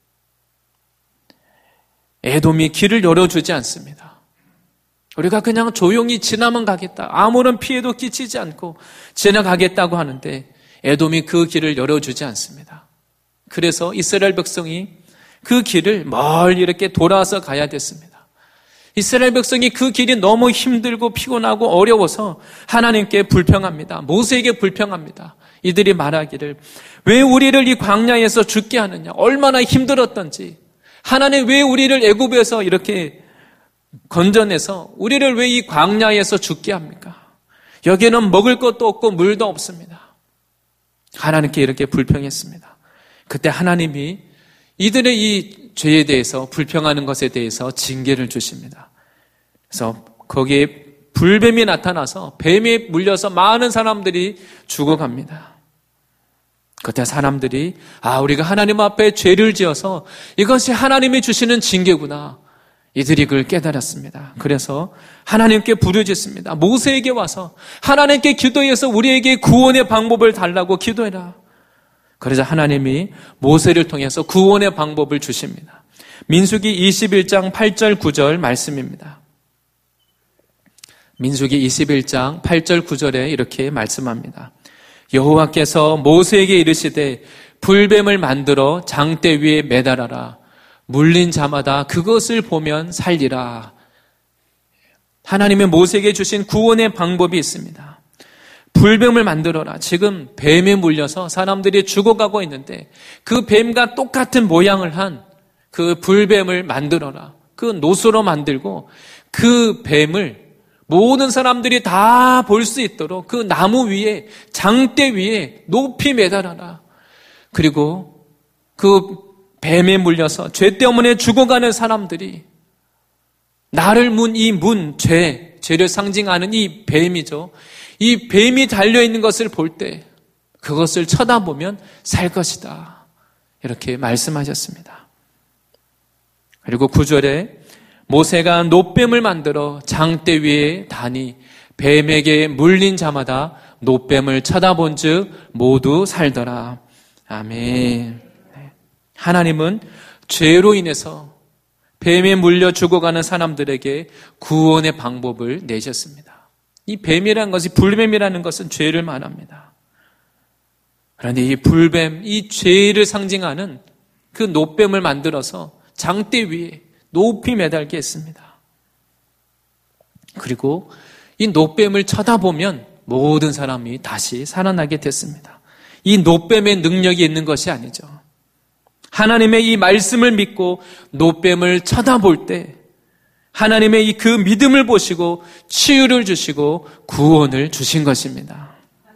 에돔이 길을 열어주지 않습니다. 우리가 그냥 조용히 지나면 가겠다. 아무런 피해도 끼치지 않고 지나가겠다고 하는데 에돔이 그 길을 열어주지 않습니다. 그래서 이스라엘 백성이 그 길을 멀리 이렇게 돌아서 가야 됐습니다. 이스라엘 백성이 그 길이 너무 힘들고 피곤하고 어려워서 하나님께 불평합니다. 모세에게 불평합니다. 이들이 말하기를 왜 우리를 이 광야에서 죽게 하느냐. 얼마나 힘들었던지. 하나님 왜 우리를 애굽에서 이렇게 건져내서 우리를 왜 이 광야에서 죽게 합니까? 여기는 먹을 것도 없고 물도 없습니다. 하나님께 이렇게 불평했습니다. 그때 하나님이 이들의 이 죄에 대해서 불평하는 것에 대해서 징계를 주십니다. 그래서 거기에 불뱀이 나타나서 뱀에 물려서 많은 사람들이 죽어갑니다. 그때 사람들이 우리가 하나님 앞에 죄를 지어서 이것이 하나님이 주시는 징계구나. 이들이 그걸 깨달았습니다. 그래서 하나님께 부르짖습니다. 모세에게 와서 하나님께 기도해서 우리에게 구원의 방법을 달라고 기도해라. 그러자 하나님이 모세를 통해서 구원의 방법을 주십니다. 민수기 21장 8절 9절 말씀입니다. 민수기 21장 8절 9절에 이렇게 말씀합니다. 여호와께서 모세에게 이르시되 불뱀을 만들어 장대 위에 매달아라. 물린 자마다 그것을 보면 살리라. 하나님의 모세에게 주신 구원의 방법이 있습니다. 불뱀을 만들어라. 지금 뱀에 물려서 사람들이 죽어가고 있는데 그 뱀과 똑같은 모양을 한 그 불뱀을 만들어라. 그 노수로 만들고 그 뱀을 모든 사람들이 다 볼 수 있도록 그 나무 위에 장대 위에 높이 매달아라. 그리고 그 뱀에 물려서 죄 때문에 죽어가는 사람들이 나를 문 이 죄를 상징하는 이 뱀이죠. 이 뱀이 달려있는 것을 볼 때 그것을 쳐다보면 살 것이다. 이렇게 말씀하셨습니다. 그리고 9절에 모세가 놋뱀을 만들어 장대 위에 다니 뱀에게 물린 자마다 놋뱀을 쳐다본 즉 모두 살더라. 아멘. 하나님은 죄로 인해서 뱀에 물려 죽어가는 사람들에게 구원의 방법을 내셨습니다. 이 뱀이라는 것이 불뱀이라는 것은 죄를 말합니다. 그런데 이 불뱀, 이 죄를 상징하는 그 놋뱀을 만들어서 장대 위에 높이 매달게 했습니다. 그리고 이 놋뱀을 쳐다보면 모든 사람이 다시 살아나게 됐습니다. 이 놋뱀의 능력이 있는 것이 아니죠. 하나님의 이 말씀을 믿고 놋뱀을 쳐다볼 때 하나님의 이 그 믿음을 보시고 치유를 주시고 구원을 주신 것입니다.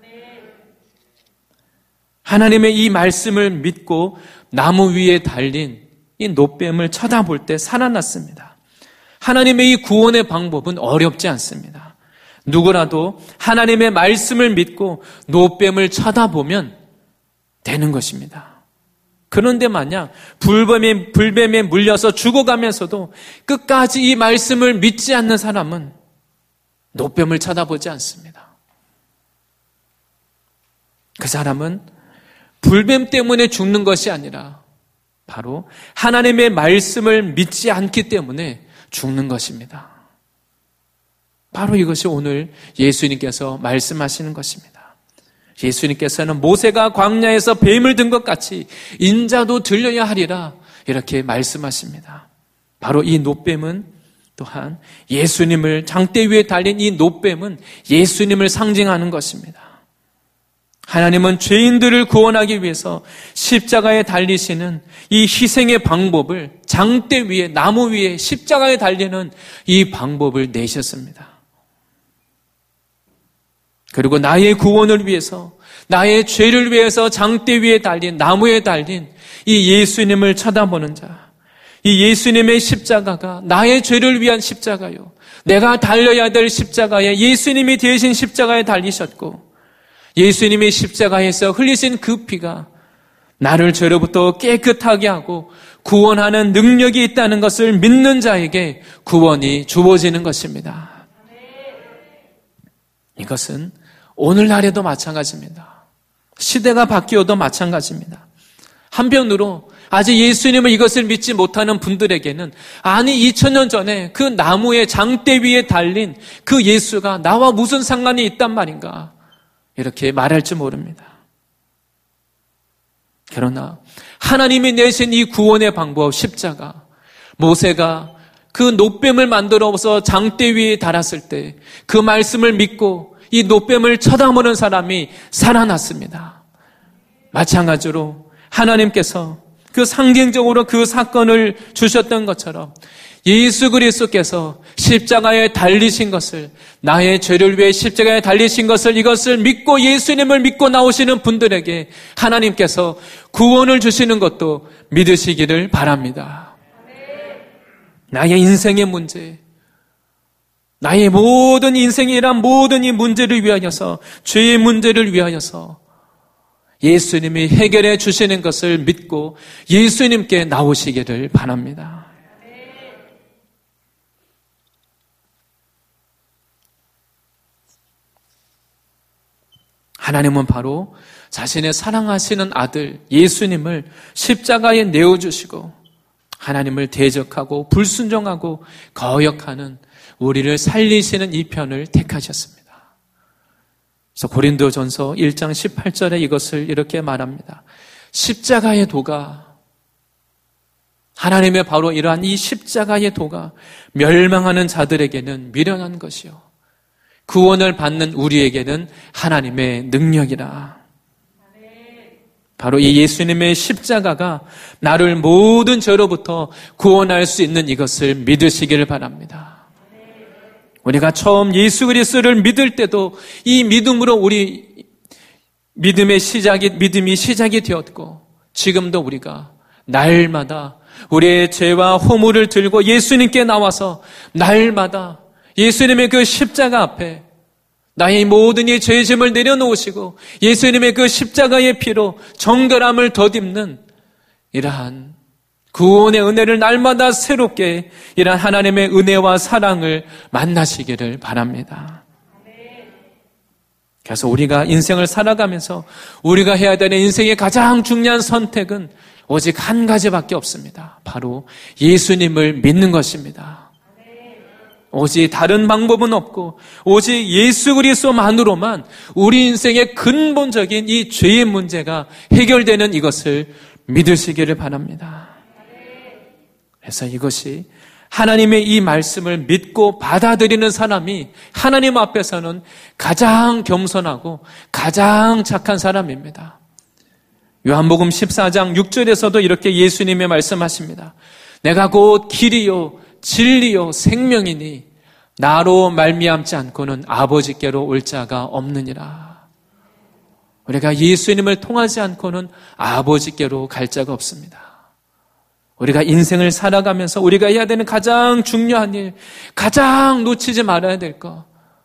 하나님의 이 말씀을 믿고 나무 위에 달린 이 놋뱀을 쳐다볼 때 살아났습니다. 하나님의 이 구원의 방법은 어렵지 않습니다. 누구라도 하나님의 말씀을 믿고 놋뱀을 쳐다보면 되는 것입니다. 그런데 만약 불뱀에 물려서 죽어가면서도 끝까지 이 말씀을 믿지 않는 사람은 놋뱀을 쳐다보지 않습니다. 그 사람은 불뱀 때문에 죽는 것이 아니라 바로 하나님의 말씀을 믿지 않기 때문에 죽는 것입니다. 바로 이것이 오늘 예수님께서 말씀하시는 것입니다. 예수님께서는 모세가 광야에서 뱀을 든 것 같이 인자도 들려야 하리라 이렇게 말씀하십니다. 바로 이 놋뱀은 또한 예수님을 장대 위에 달린 이 노뱀은 예수님을 상징하는 것입니다. 하나님은 죄인들을 구원하기 위해서 십자가에 달리시는 이 희생의 방법을 장대 위에, 나무 위에 십자가에 달리는 이 방법을 내셨습니다. 그리고 나의 구원을 위해서, 나의 죄를 위해서 장대 위에 달린, 나무에 달린 이 예수님을 쳐다보는 자, 이 예수님의 십자가가 나의 죄를 위한 십자가요, 내가 달려야 될 십자가에 예수님이 대신 십자가에 달리셨고, 예수님이 십자가에서 흘리신 그 피가 나를 죄로부터 깨끗하게 하고 구원하는 능력이 있다는 것을 믿는 자에게 구원이 주어지는 것입니다. 이것은 오늘날에도 마찬가지입니다. 시대가 바뀌어도 마찬가지입니다. 한편으로 아직 예수님을 이것을 믿지 못하는 분들에게는, 아니 2000년 전에 그 나무의 장대 위에 달린 그 예수가 나와 무슨 상관이 있단 말인가, 이렇게 말할지 모릅니다. 그러나 하나님이 내신 이 구원의 방법, 십자가, 모세가 그 노뱀을 만들어서 장대 위에 달았을 때 그 말씀을 믿고 이 노뱀을 쳐다보는 사람이 살아났습니다. 마찬가지로 하나님께서 그 상징적으로 그 사건을 주셨던 것처럼 예수 그리스도께서 십자가에 달리신 것을, 나의 죄를 위해 십자가에 달리신 것을, 이것을 믿고 예수님을 믿고 나오시는 분들에게 하나님께서 구원을 주시는 것도 믿으시기를 바랍니다. 나의 인생의 문제, 나의 모든 인생이란 모든 이 문제를 위하여서, 죄의 문제를 위하여서 예수님이 해결해 주시는 것을 믿고 예수님께 나오시기를 바랍니다. 하나님은 바로 자신의 사랑하시는 아들 예수님을 십자가에 내어주시고 하나님을 대적하고 불순종하고 거역하는 우리를 살리시는 이 편을 택하셨습니다. 그래서 고린도전서 1장 18절에 이것을 이렇게 말합니다. 십자가의 도가, 하나님의 바로 이러한 이 십자가의 도가 멸망하는 자들에게는 미련한 것이요, 구원을 받는 우리에게는 하나님의 능력이라. 바로 이 예수님의 십자가가 나를 모든 죄로부터 구원할 수 있는 이것을 믿으시기를 바랍니다. 우리가 처음 예수 그리스도를 믿을 때도 이 믿음으로 우리 믿음이 시작이 되었고, 지금도 우리가 날마다 우리의 죄와 허물을 들고 예수님께 나와서 날마다 예수님의 그 십자가 앞에 나의 모든 이 죄짐을 내려놓으시고 예수님의 그 십자가의 피로 정결함을 덧입는 이러한 구원의 은혜를 날마다 새롭게, 이러한 하나님의 은혜와 사랑을 만나시기를 바랍니다. 그래서 우리가 인생을 살아가면서 우리가 해야 되는 인생의 가장 중요한 선택은 오직 한 가지밖에 없습니다. 바로 예수님을 믿는 것입니다. 오직 다른 방법은 없고 오직 예수 그리스도만으로만 우리 인생의 근본적인 이 죄의 문제가 해결되는 이것을 믿으시기를 바랍니다. 그래서 이것이 하나님의 이 말씀을 믿고 받아들이는 사람이 하나님 앞에서는 가장 겸손하고 가장 착한 사람입니다. 요한복음 14장 6절에서도 이렇게 예수님의 말씀하십니다. 내가 곧 길이요 진리요 생명이니 나로 말미암지 않고는 아버지께로 올 자가 없느니라. 우리가 예수님을 통하지 않고는 아버지께로 갈 자가 없습니다. 우리가 인생을 살아가면서 우리가 해야 되는 가장 중요한 일, 가장 놓치지 말아야 될 것,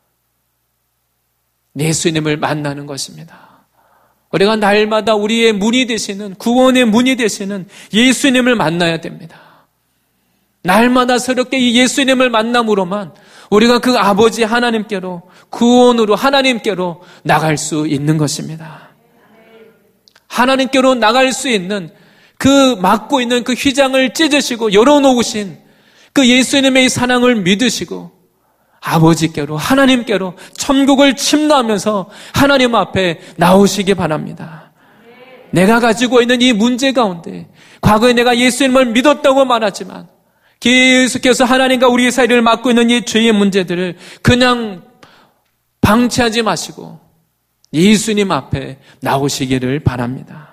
예수님을 만나는 것입니다. 우리가 날마다 우리의 문이 되시는, 구원의 문이 되시는 예수님을 만나야 됩니다. 날마다 새롭게 이 예수님을 만남으로만 우리가 그 아버지 하나님께로, 구원으로 하나님께로 나갈 수 있는 것입니다. 하나님께로 나갈 수 있는 그 막고 있는 그 휘장을 찢으시고 열어놓으신 그 예수님의 사랑을 믿으시고 아버지께로, 하나님께로 천국을 침노하면서 하나님 앞에 나오시기 바랍니다. 내가 가지고 있는 이 문제 가운데 과거에 내가 예수님을 믿었다고 말하지만 계속해서 하나님과 우리의 사이를 막고 있는 이 죄의 문제들을 그냥 방치하지 마시고 예수님 앞에 나오시기를 바랍니다.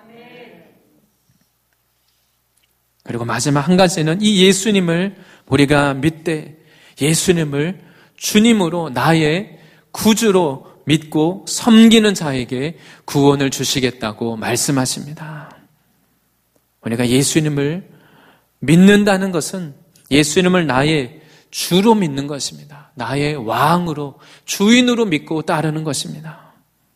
그리고 마지막 한 가지는 이 예수님을 우리가 믿되 예수님을 주님으로 나의 구주로 믿고 섬기는 자에게 구원을 주시겠다고 말씀하십니다. 우리가 예수님을 믿는다는 것은 예수님을 나의 주로 믿는 것입니다. 나의 왕으로, 주인으로 믿고 따르는 것입니다.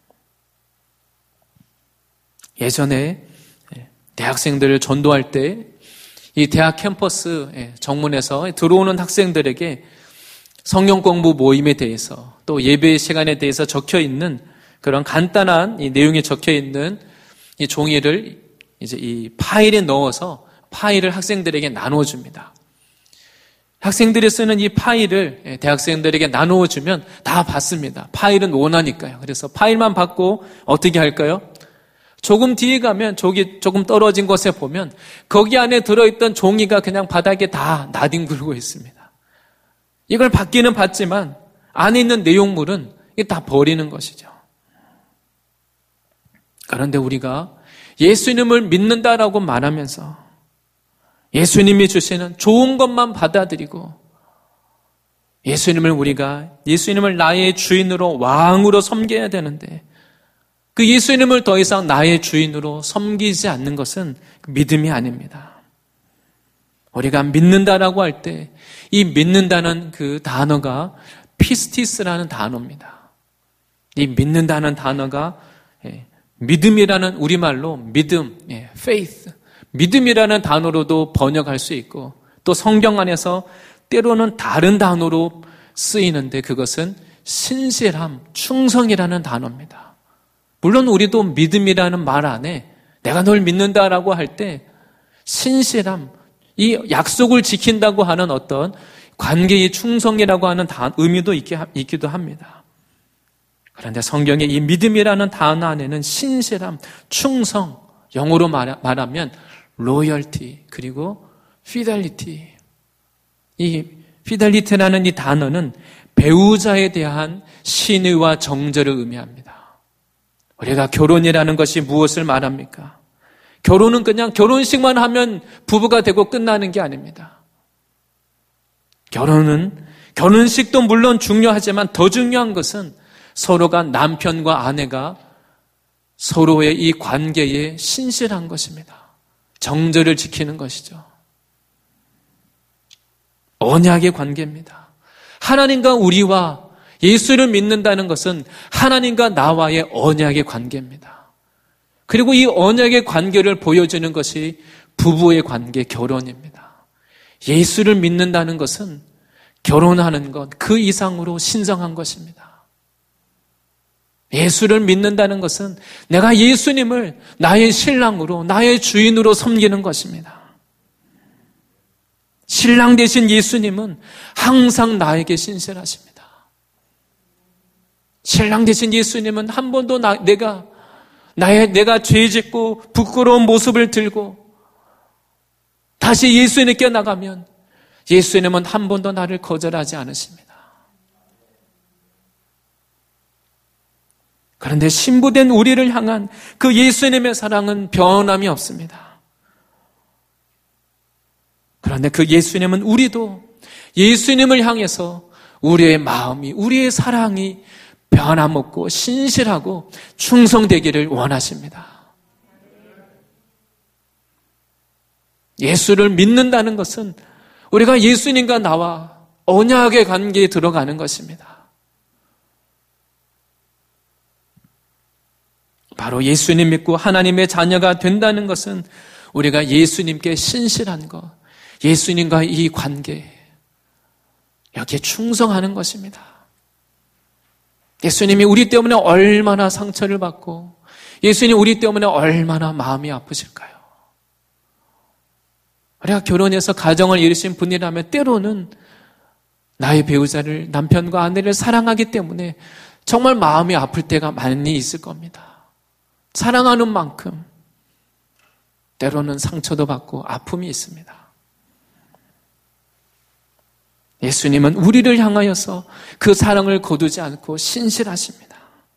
예전에 대학생들을 전도할 때 이 대학 캠퍼스 정문에서 들어오는 학생들에게 성경 공부 모임에 대해서 또 예배 시간에 대해서 적혀 있는 그런 간단한 이 내용이 적혀 있는 이 종이를 이제 이 파일에 넣어서 파일을 학생들에게 나눠줍니다. 학생들이 쓰는 이 파일을 대학생들에게 나누어주면 다 받습니다. 파일은 원하니까요. 그래서 파일만 받고 어떻게 할까요? 조금 뒤에 가면 조금 떨어진 곳에 보면 거기 안에 들어있던 종이가 그냥 바닥에 다 나뒹굴고 있습니다. 이걸 받기는 받지만 안에 있는 내용물은 다 버리는 것이죠. 그런데 우리가 예수님을 믿는다라고 말하면서 예수님이 주시는 좋은 것만 받아들이고 예수님을 나의 주인으로 왕으로 섬겨야 되는데 그 예수님을 더 이상 나의 주인으로 섬기지 않는 것은 믿음이 아닙니다. 우리가 믿는다라고 할 때 이 믿는다는 그 단어가 피스티스라는 단어입니다. 이 믿는다는 단어가 믿음이라는 우리말로 믿음, faith, 믿음이라는 단어로도 번역할 수 있고 또 성경 안에서 때로는 다른 단어로 쓰이는데 그것은 신실함, 충성이라는 단어입니다. 물론 우리도 믿음이라는 말 안에 내가 널 믿는다라고 할 때 신실함, 이 약속을 지킨다고 하는 어떤 관계의 충성이라고 하는 의미도 있기도 합니다. 그런데 성경에 이 믿음이라는 단어 안에는 신실함, 충성, 영어로 말하면 loyalty, 그리고 fidelity. 이 fidelity라는 이 단어는 배우자에 대한 신의와 정절을 의미합니다. 우리가 결혼이라는 것이 무엇을 말합니까? 결혼은 그냥 결혼식만 하면 부부가 되고 끝나는 게 아닙니다. 결혼식도 물론 중요하지만 더 중요한 것은 서로가 남편과 아내가 서로의 이 관계에 신실한 것입니다. 정절을 지키는 것이죠. 언약의 관계입니다. 하나님과 우리와 예수를 믿는다는 것은 하나님과 나와의 언약의 관계입니다. 그리고 이 언약의 관계를 보여주는 것이 부부의 관계, 결혼입니다. 예수를 믿는다는 것은 결혼하는 것, 그 이상으로 신성한 것입니다. 예수를 믿는다는 것은 내가 예수님을 나의 신랑으로, 나의 주인으로 섬기는 것입니다. 신랑 되신 예수님은 항상 나에게 신실하십니다. 신랑 되신 예수님은 한 번도 내가 죄짓고 부끄러운 모습을 들고 다시 예수님께 나가면 예수님은 한 번도 나를 거절하지 않으십니다. 그런데 신부된 우리를 향한 그 예수님의 사랑은 변함이 없습니다. 그런데 그 예수님은 우리도 예수님을 향해서 우리의 마음이, 우리의 사랑이 변함없고 신실하고 충성되기를 원하십니다. 예수를 믿는다는 것은 우리가 예수님과 나와 언약의 관계에 들어가는 것입니다. 바로 예수님 믿고 하나님의 자녀가 된다는 것은 우리가 예수님께 신실한 것, 예수님과 이 관계, 여기에 충성하는 것입니다. 예수님이 우리 때문에 얼마나 상처를 받고 예수님 우리 때문에 얼마나 마음이 아프실까요? 우리가 결혼해서 가정을 이루신 분이라면 때로는 나의 배우자를, 남편과 아내를 사랑하기 때문에 정말 마음이 아플 때가 많이 있을 겁니다. 사랑하는 만큼 때로는 상처도 받고 아픔이 있습니다. 예수님은 우리를 향하여서 그 사랑을 거두지 않고 신실하십니다.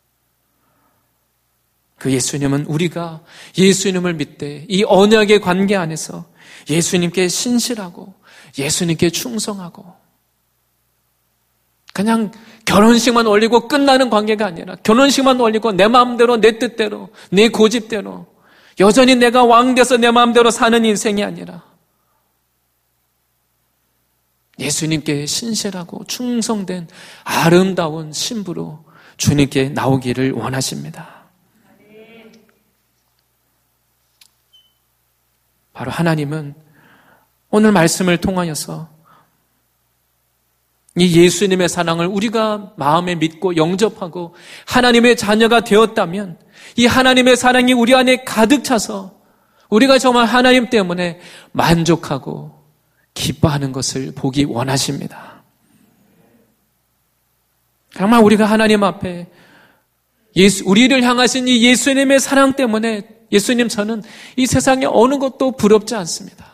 그 예수님은 우리가 예수님을 믿되 이 언약의 관계 안에서 예수님께 신실하고 예수님께 충성하고 그냥 결혼식만 올리고 끝나는 관계가 아니라 결혼식만 올리고 내 마음대로 내 뜻대로 내 고집대로 여전히 내가 왕 돼서 내 마음대로 사는 인생이 아니라 예수님께 신실하고 충성된 아름다운 신부로 주님께 나오기를 원하십니다. 바로 하나님은 오늘 말씀을 통하여서 이 예수님의 사랑을 우리가 마음에 믿고 영접하고 하나님의 자녀가 되었다면 이 하나님의 사랑이 우리 안에 가득 차서 우리가 정말 하나님 때문에 만족하고 기뻐하는 것을 보기 원하십니다. 정말 우리가 하나님 앞에 우리를 향하신 이 예수님의 사랑 때문에 예수님 저는 이 세상에 어느 것도 부럽지 않습니다.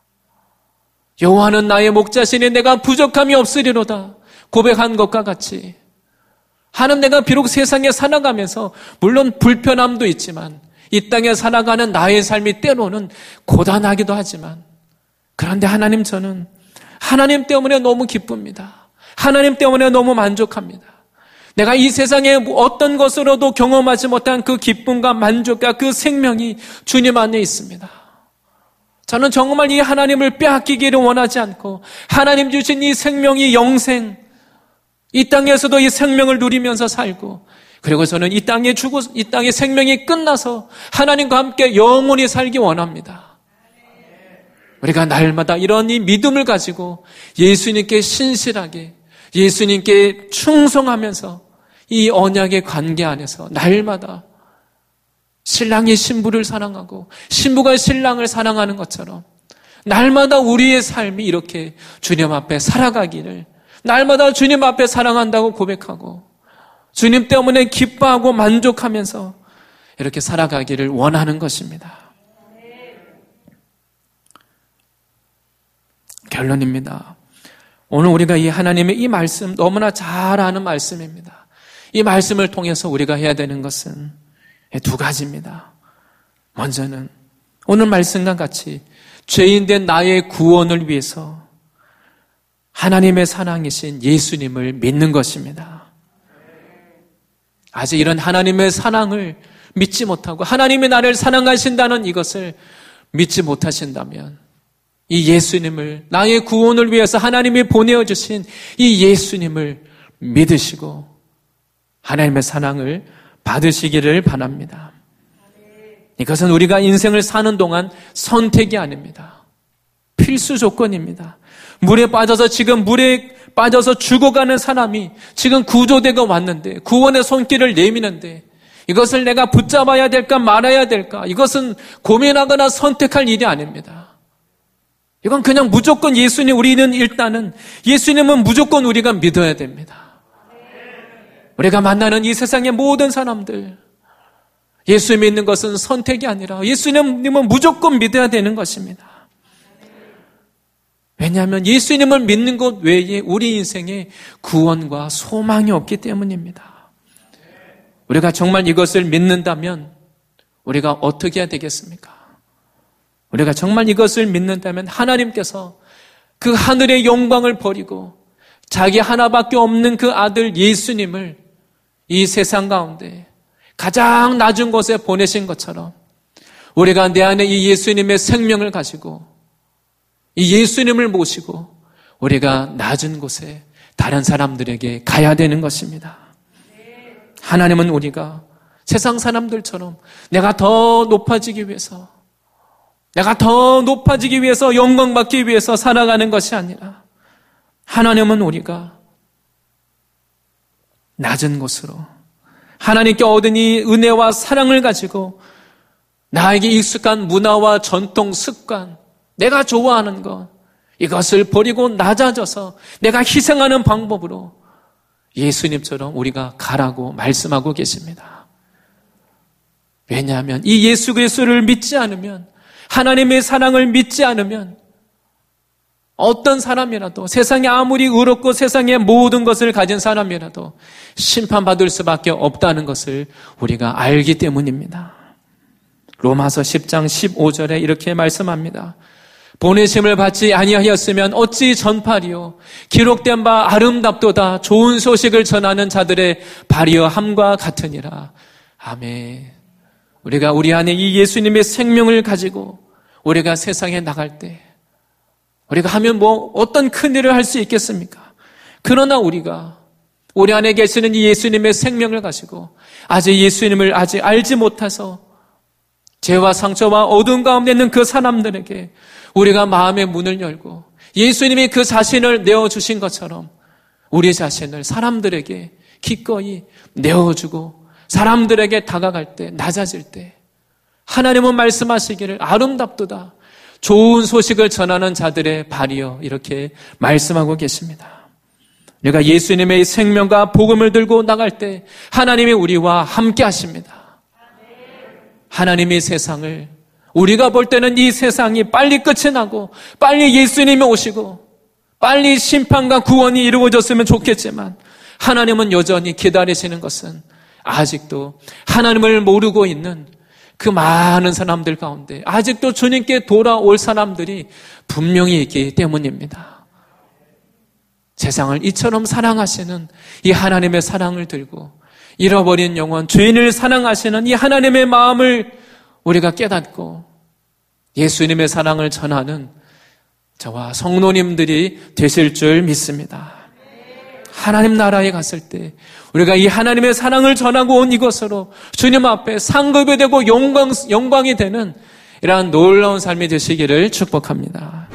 여호와는 나의 목자시니 내가 부족함이 없으리로다 고백한 것과 같이 하는 내가 비록 세상에 살아가면서 물론 불편함도 있지만 이 땅에 살아가는 나의 삶이 때로는 고단하기도 하지만 그런데 하나님 저는 하나님 때문에 너무 기쁩니다. 하나님 때문에 너무 만족합니다. 내가 이 세상에 어떤 것으로도 경험하지 못한 그 기쁨과 만족과 그 생명이 주님 안에 있습니다. 저는 정말 이 하나님을 빼앗기기를 원하지 않고 하나님 주신 이 생명이 영생, 이 땅에서도 이 생명을 누리면서 살고 그리고 저는 이 땅에 생명이 끝나서 하나님과 함께 영원히 살기 원합니다. 우리가 날마다 이런 이 믿음을 가지고 예수님께 신실하게 예수님께 충성하면서 이 언약의 관계 안에서 날마다 신랑이 신부를 사랑하고 신부가 신랑을 사랑하는 것처럼 날마다 우리의 삶이 이렇게 주님 앞에 살아가기를 날마다 주님 앞에 사랑한다고 고백하고 주님 때문에 기뻐하고 만족하면서 이렇게 살아가기를 원하는 것입니다. 결론입니다. 오늘 우리가 이 하나님의 이 말씀 너무나 잘 아는 말씀입니다. 이 말씀을 통해서 우리가 해야 되는 것은 두 가지입니다. 먼저는 오늘 말씀과 같이 죄인된 나의 구원을 위해서 하나님의 사랑이신 예수님을 믿는 것입니다. 아직 이런 하나님의 사랑을 믿지 못하고 하나님이 나를 사랑하신다는 이것을 믿지 못하신다면 이 예수님을 나의 구원을 위해서 하나님이 보내어주신 이 예수님을 믿으시고 하나님의 사랑을 받으시기를 바랍니다. 이것은 우리가 인생을 사는 동안 선택이 아닙니다. 필수 조건입니다. 물에 빠져서 죽어가는 사람이 지금 구조되고 왔는데 구원의 손길을 내미는데 이것을 내가 붙잡아야 될까 말아야 될까 이것은 고민하거나 선택할 일이 아닙니다. 이건 그냥 무조건 우리는 일단은 예수님은 무조건 우리가 믿어야 됩니다. 우리가 만나는 이 세상의 모든 사람들 예수 믿는 것은 선택이 아니라 예수님은 무조건 믿어야 되는 것입니다. 왜냐하면 예수님을 믿는 것 외에 우리 인생에 구원과 소망이 없기 때문입니다. 우리가 정말 이것을 믿는다면 우리가 어떻게 해야 되겠습니까? 우리가 정말 이것을 믿는다면 하나님께서 그 하늘의 영광을 버리고 자기 하나밖에 없는 그 아들 예수님을 이 세상 가운데 가장 낮은 곳에 보내신 것처럼 우리가 내 안에 이 예수님의 생명을 가지고 이 예수님을 모시고 우리가 낮은 곳에 다른 사람들에게 가야 되는 것입니다. 하나님은 우리가 세상 사람들처럼 내가 더 높아지기 위해서 영광 받기 위해서 살아가는 것이 아니라 하나님은 우리가 낮은 곳으로 하나님께 얻은 이 은혜와 사랑을 가지고 나에게 익숙한 문화와 전통, 습관, 내가 좋아하는 것 이것을 버리고 낮아져서 내가 희생하는 방법으로 예수님처럼 우리가 가라고 말씀하고 계십니다. 왜냐하면 이 예수 그리스도를 믿지 않으면 하나님의 사랑을 믿지 않으면 어떤 사람이라도, 세상에 아무리 의롭고 세상의 모든 것을 가진 사람이라도 심판받을 수밖에 없다는 것을 우리가 알기 때문입니다. 로마서 10장 15절에 이렇게 말씀합니다. 보내심을 받지 아니하였으면 어찌 전파리요 기록된 바 아름답도다 좋은 소식을 전하는 자들의 발이여 함과 같으니라. 아멘. 우리가 우리 안에 이 예수님의 생명을 가지고 우리가 세상에 나갈 때 우리가 하면 어떤 큰 일을 할 수 있겠습니까? 그러나 우리가 우리 안에 계시는 이 예수님의 생명을 가지고 아직 예수님을 아직 알지 못해서 죄와 상처와 어두운 가운데 있는 그 사람들에게 우리가 마음의 문을 열고 예수님이 그 자신을 내어주신 것처럼 우리 자신을 사람들에게 기꺼이 내어주고 사람들에게 다가갈 때, 낮아질 때 하나님은 말씀하시기를 아름답도다 좋은 소식을 전하는 자들의 발이여 이렇게 말씀하고 계십니다. 우리가 예수님의 생명과 복음을 들고 나갈 때 하나님이 우리와 함께 하십니다. 하나님의 세상을 우리가 볼 때는 이 세상이 빨리 끝이 나고 빨리 예수님이 오시고 빨리 심판과 구원이 이루어졌으면 좋겠지만 하나님은 여전히 기다리시는 것은 아직도 하나님을 모르고 있는 그 많은 사람들 가운데 아직도 주님께 돌아올 사람들이 분명히 있기 때문입니다. 세상을 이처럼 사랑하시는 이 하나님의 사랑을 들고 잃어버린 영혼, 죄인을 사랑하시는 이 하나님의 마음을 우리가 깨닫고 예수님의 사랑을 전하는 저와 성도님들이 되실 줄 믿습니다. 하나님 나라에 갔을 때 우리가 이 하나님의 사랑을 전하고 온 이것으로 주님 앞에 상급이 되고 영광이 되는 이러한 놀라운 삶이 되시기를 축복합니다.